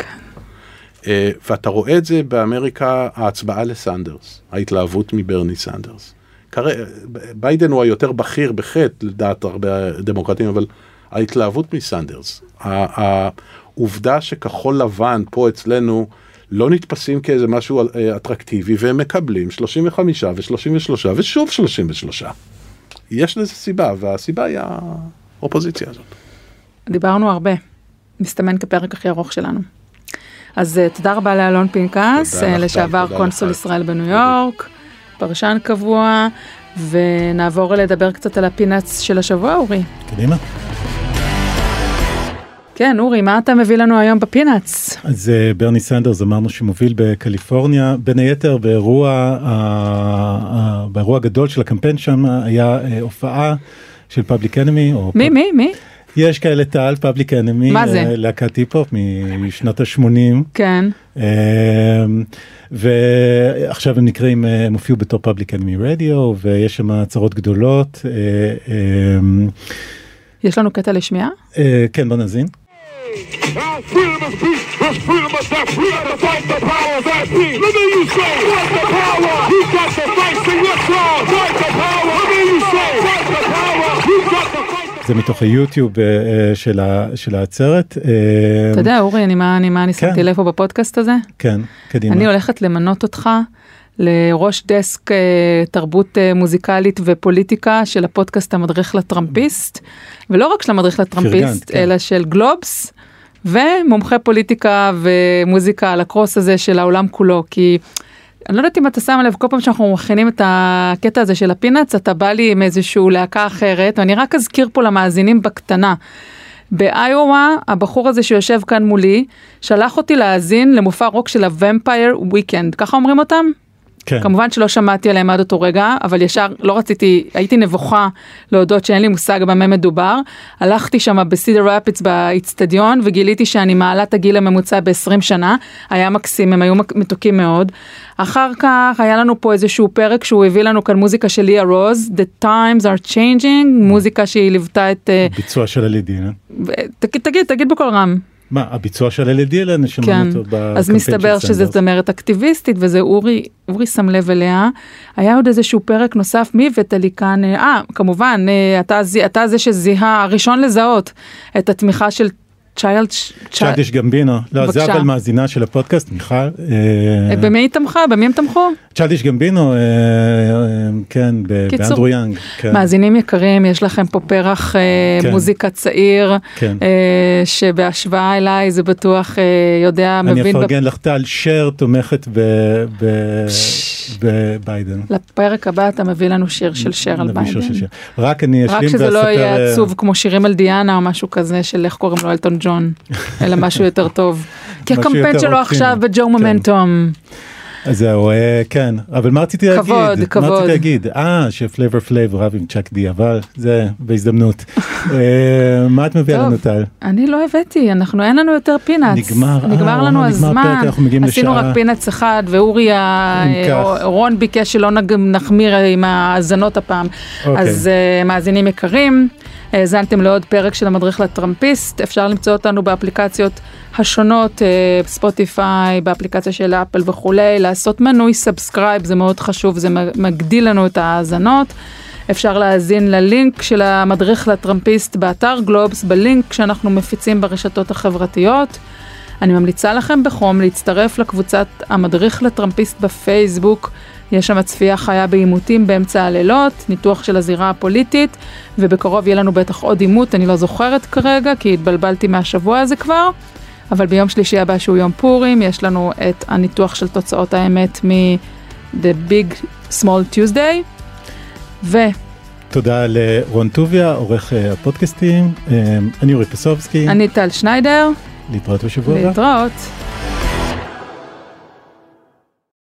ואתה רואה את זה באמריקה, ההצבעה לסנדרס, ההתלהבות מברני סנדרס. ביידן הוא היותר בכיר בחטא, לדעת הרבה דמוקרטים, אבל ההתלהבות מסנדרס, העובדה שכחול לבן פה אצלנו לא נתפסים כאיזה משהו אטרקטיבי, והם מקבלים שלושים וחמישה ו-שלושים ושלושה ושוב שלושים ושלושה. יש לזה סיבה, והסיבה היא האופוזיציה הזאת. דיברנו הרבה, מסתמן כפרק הכי ארוך שלנו. אז תודה רבה לאלון פנקס, לשעבר קונסול ישראל בניו יורק, פרשן קבוע, ונעבור לדבר קצת על הפינאץ של השבוע, אורי. קדימה. כן, אורי, מה אתה מביא לנו היום בפינאץ? אז ברני סנדרס, אמרנו שמוביל בקליפורניה, בין היתר באירוע, באירוע הגדול של הקמפיין שם, היה הופעה של פאבליק אנמי. מי, מי, מי? יש כאלה טל, פאבליק אנמי, מה זה? להקת היפ-הופ משנות ה-שמונים. כן. ועכשיו הם נקראים, הם הופיעו בתור פאבליק אנמי רדיו, ויש שם הצהרות גדולות. יש לנו קטע לשמיעה? כן, בוא נזין. Our freedom of speech, it's freedom of that we got to fight the power that be. Let me you say, fight the power. You got to fight, sing your song. Fight the power. Let me you say, fight the power. You got to fight. זה מתוך היוטיוב של של העצרת. אתה יודע, אורי, אני מה אני מה אני שמתי לב פה בפודקאסט הזה? כן, קדימה. אני הולכת למנות אותך לראש דסק תרבות מוזיקלית ופוליטיקה של הפודקאסט המדריך לטראמפיסט, ולא רק של המדריך לטראמפיסט, אלא של גלובס, ומומחה פוליטיקה ומוזיקה על הקרוס הזה של העולם כולו, כי אני לא יודעת אם אתה שם לב, כל פעם שאנחנו מכינים את הקטע הזה של הפינאץ, אתה בא לי עם איזשהו להקה אחרת, ואני רק אזכיר פה למאזינים בקטנה, באיואה, הבחור הזה שיושב כאן מולי, שלח אותי להאזין למופע רוק של הוומפייר וויקנד, ככה אומרים אותם? כן. כמובן שלא שמעתי עליהם עד אותו רגע, אבל ישר לא רציתי, הייתי נבוכה להודות שאין לי מושג במה מדובר, הלכתי שם בסידר רפידס באצטדיון, וגיליתי שאני מעלה את הגיל הממוצע ב-עשרים שנה, היה מקסים, הם היו מתוקים מאוד, אחר כך היה לנו פה איזשהו פרק שהוא הביא לנו כאן מוזיקה של ליה רוז, The Times Are Changing, מוזיקה שהיא ליוותה את... ביצוע של הלידי, תגיד, תגיד, תגיד בכל רם. מה, הביצוע של הלידי אלה נשמע כן, אותו בקמפיין אז מסתבר שזה זמרת אקטיביסטית, וזה אורי, אורי שם לב אליה. היה עוד איזשהו פרק נוסף, מי הבאת לי כאן? אה, כמובן, אתה, אתה זה שזיהה, הראשון לזהות את התמיכה של צ'יילד... צ'יילדיש גמבינו. לא, זה אבל מאזינה של הפודקאסט, מיכל. במי היא תמכה? במי הם תמכו? צ'יילדיש גמבינו, כן, באנדרו יאנג. מאזינים יקרים, יש לכם פה פרח מוזיקה צעיר, שבהשוואה אליי זה בטוח יודע, מבין... אני אפרגן לך טל, שר תומכת בביידן. לפרק הבא אתה מביא לנו שיר של שר על ביידן. רק אני אשלים רק שזה לא יהיה עצוב כמו שירים על דיאנה או משהו כזה של איך קוראים לו אלטון ג'ון, אלא משהו יותר טוב. כי הקמפיין שלו עכשיו בג'ו מומנטום. אז זהו, כן, אבל מה רציתי להגיד? כבוד, כבוד. מה רציתי להגיד? אה, שפלייבר פלייב רב עם צ'ק די, אבל זה בהזדמנות. מה את מביאה לנו, טל? אני לא הבאתי, אנחנו, אין לנו יותר פינאץ. נגמר, נגמר לנו הזמן. עשינו רק פינאץ אחד, ואורי, רון ביקש שלא נחמיר עם ההאזנות הפעם. אז מאזינים יקרים, האזנתם לעוד פרק של המדריך לטראמפיסט, אפשר למצוא אותנו באפליקציות השונות, ספוטיפיי, באפליקציה של אפל וכולי, לעשות מנוי סאבסקרייב, זה מאוד חשוב, זה מגדיל לנו את ההאזנות. אפשר להאזין ללינק של המדריך לטראמפיסט באתר גלובס, בלינק שאנחנו מפיצים ברשתות החברתיות. אני ממליצה לכם בחום להצטרף לקבוצת המדריך לטראמפיסט בפייסבוק, יש שם צפייה חיה בעימותים באמצע הלילות, ניתוח של הזירה הפוליטית, ובקרוב יהיה לנו בטח עוד עימות, אני לא זוכרת כרגע, כי התבלבלתי מהשבוע הזה כבר, אבל ביום שלישי הבא שהוא יום פורים, יש לנו את הניתוח של תוצאות האמת מ-The Big Small Tuesday, ו... תודה לרון טוביה, עורך הפודקאסטים, אני אורי פסובסקי. אני טל שניידר. להתראות בשבוע הבא. להתראות.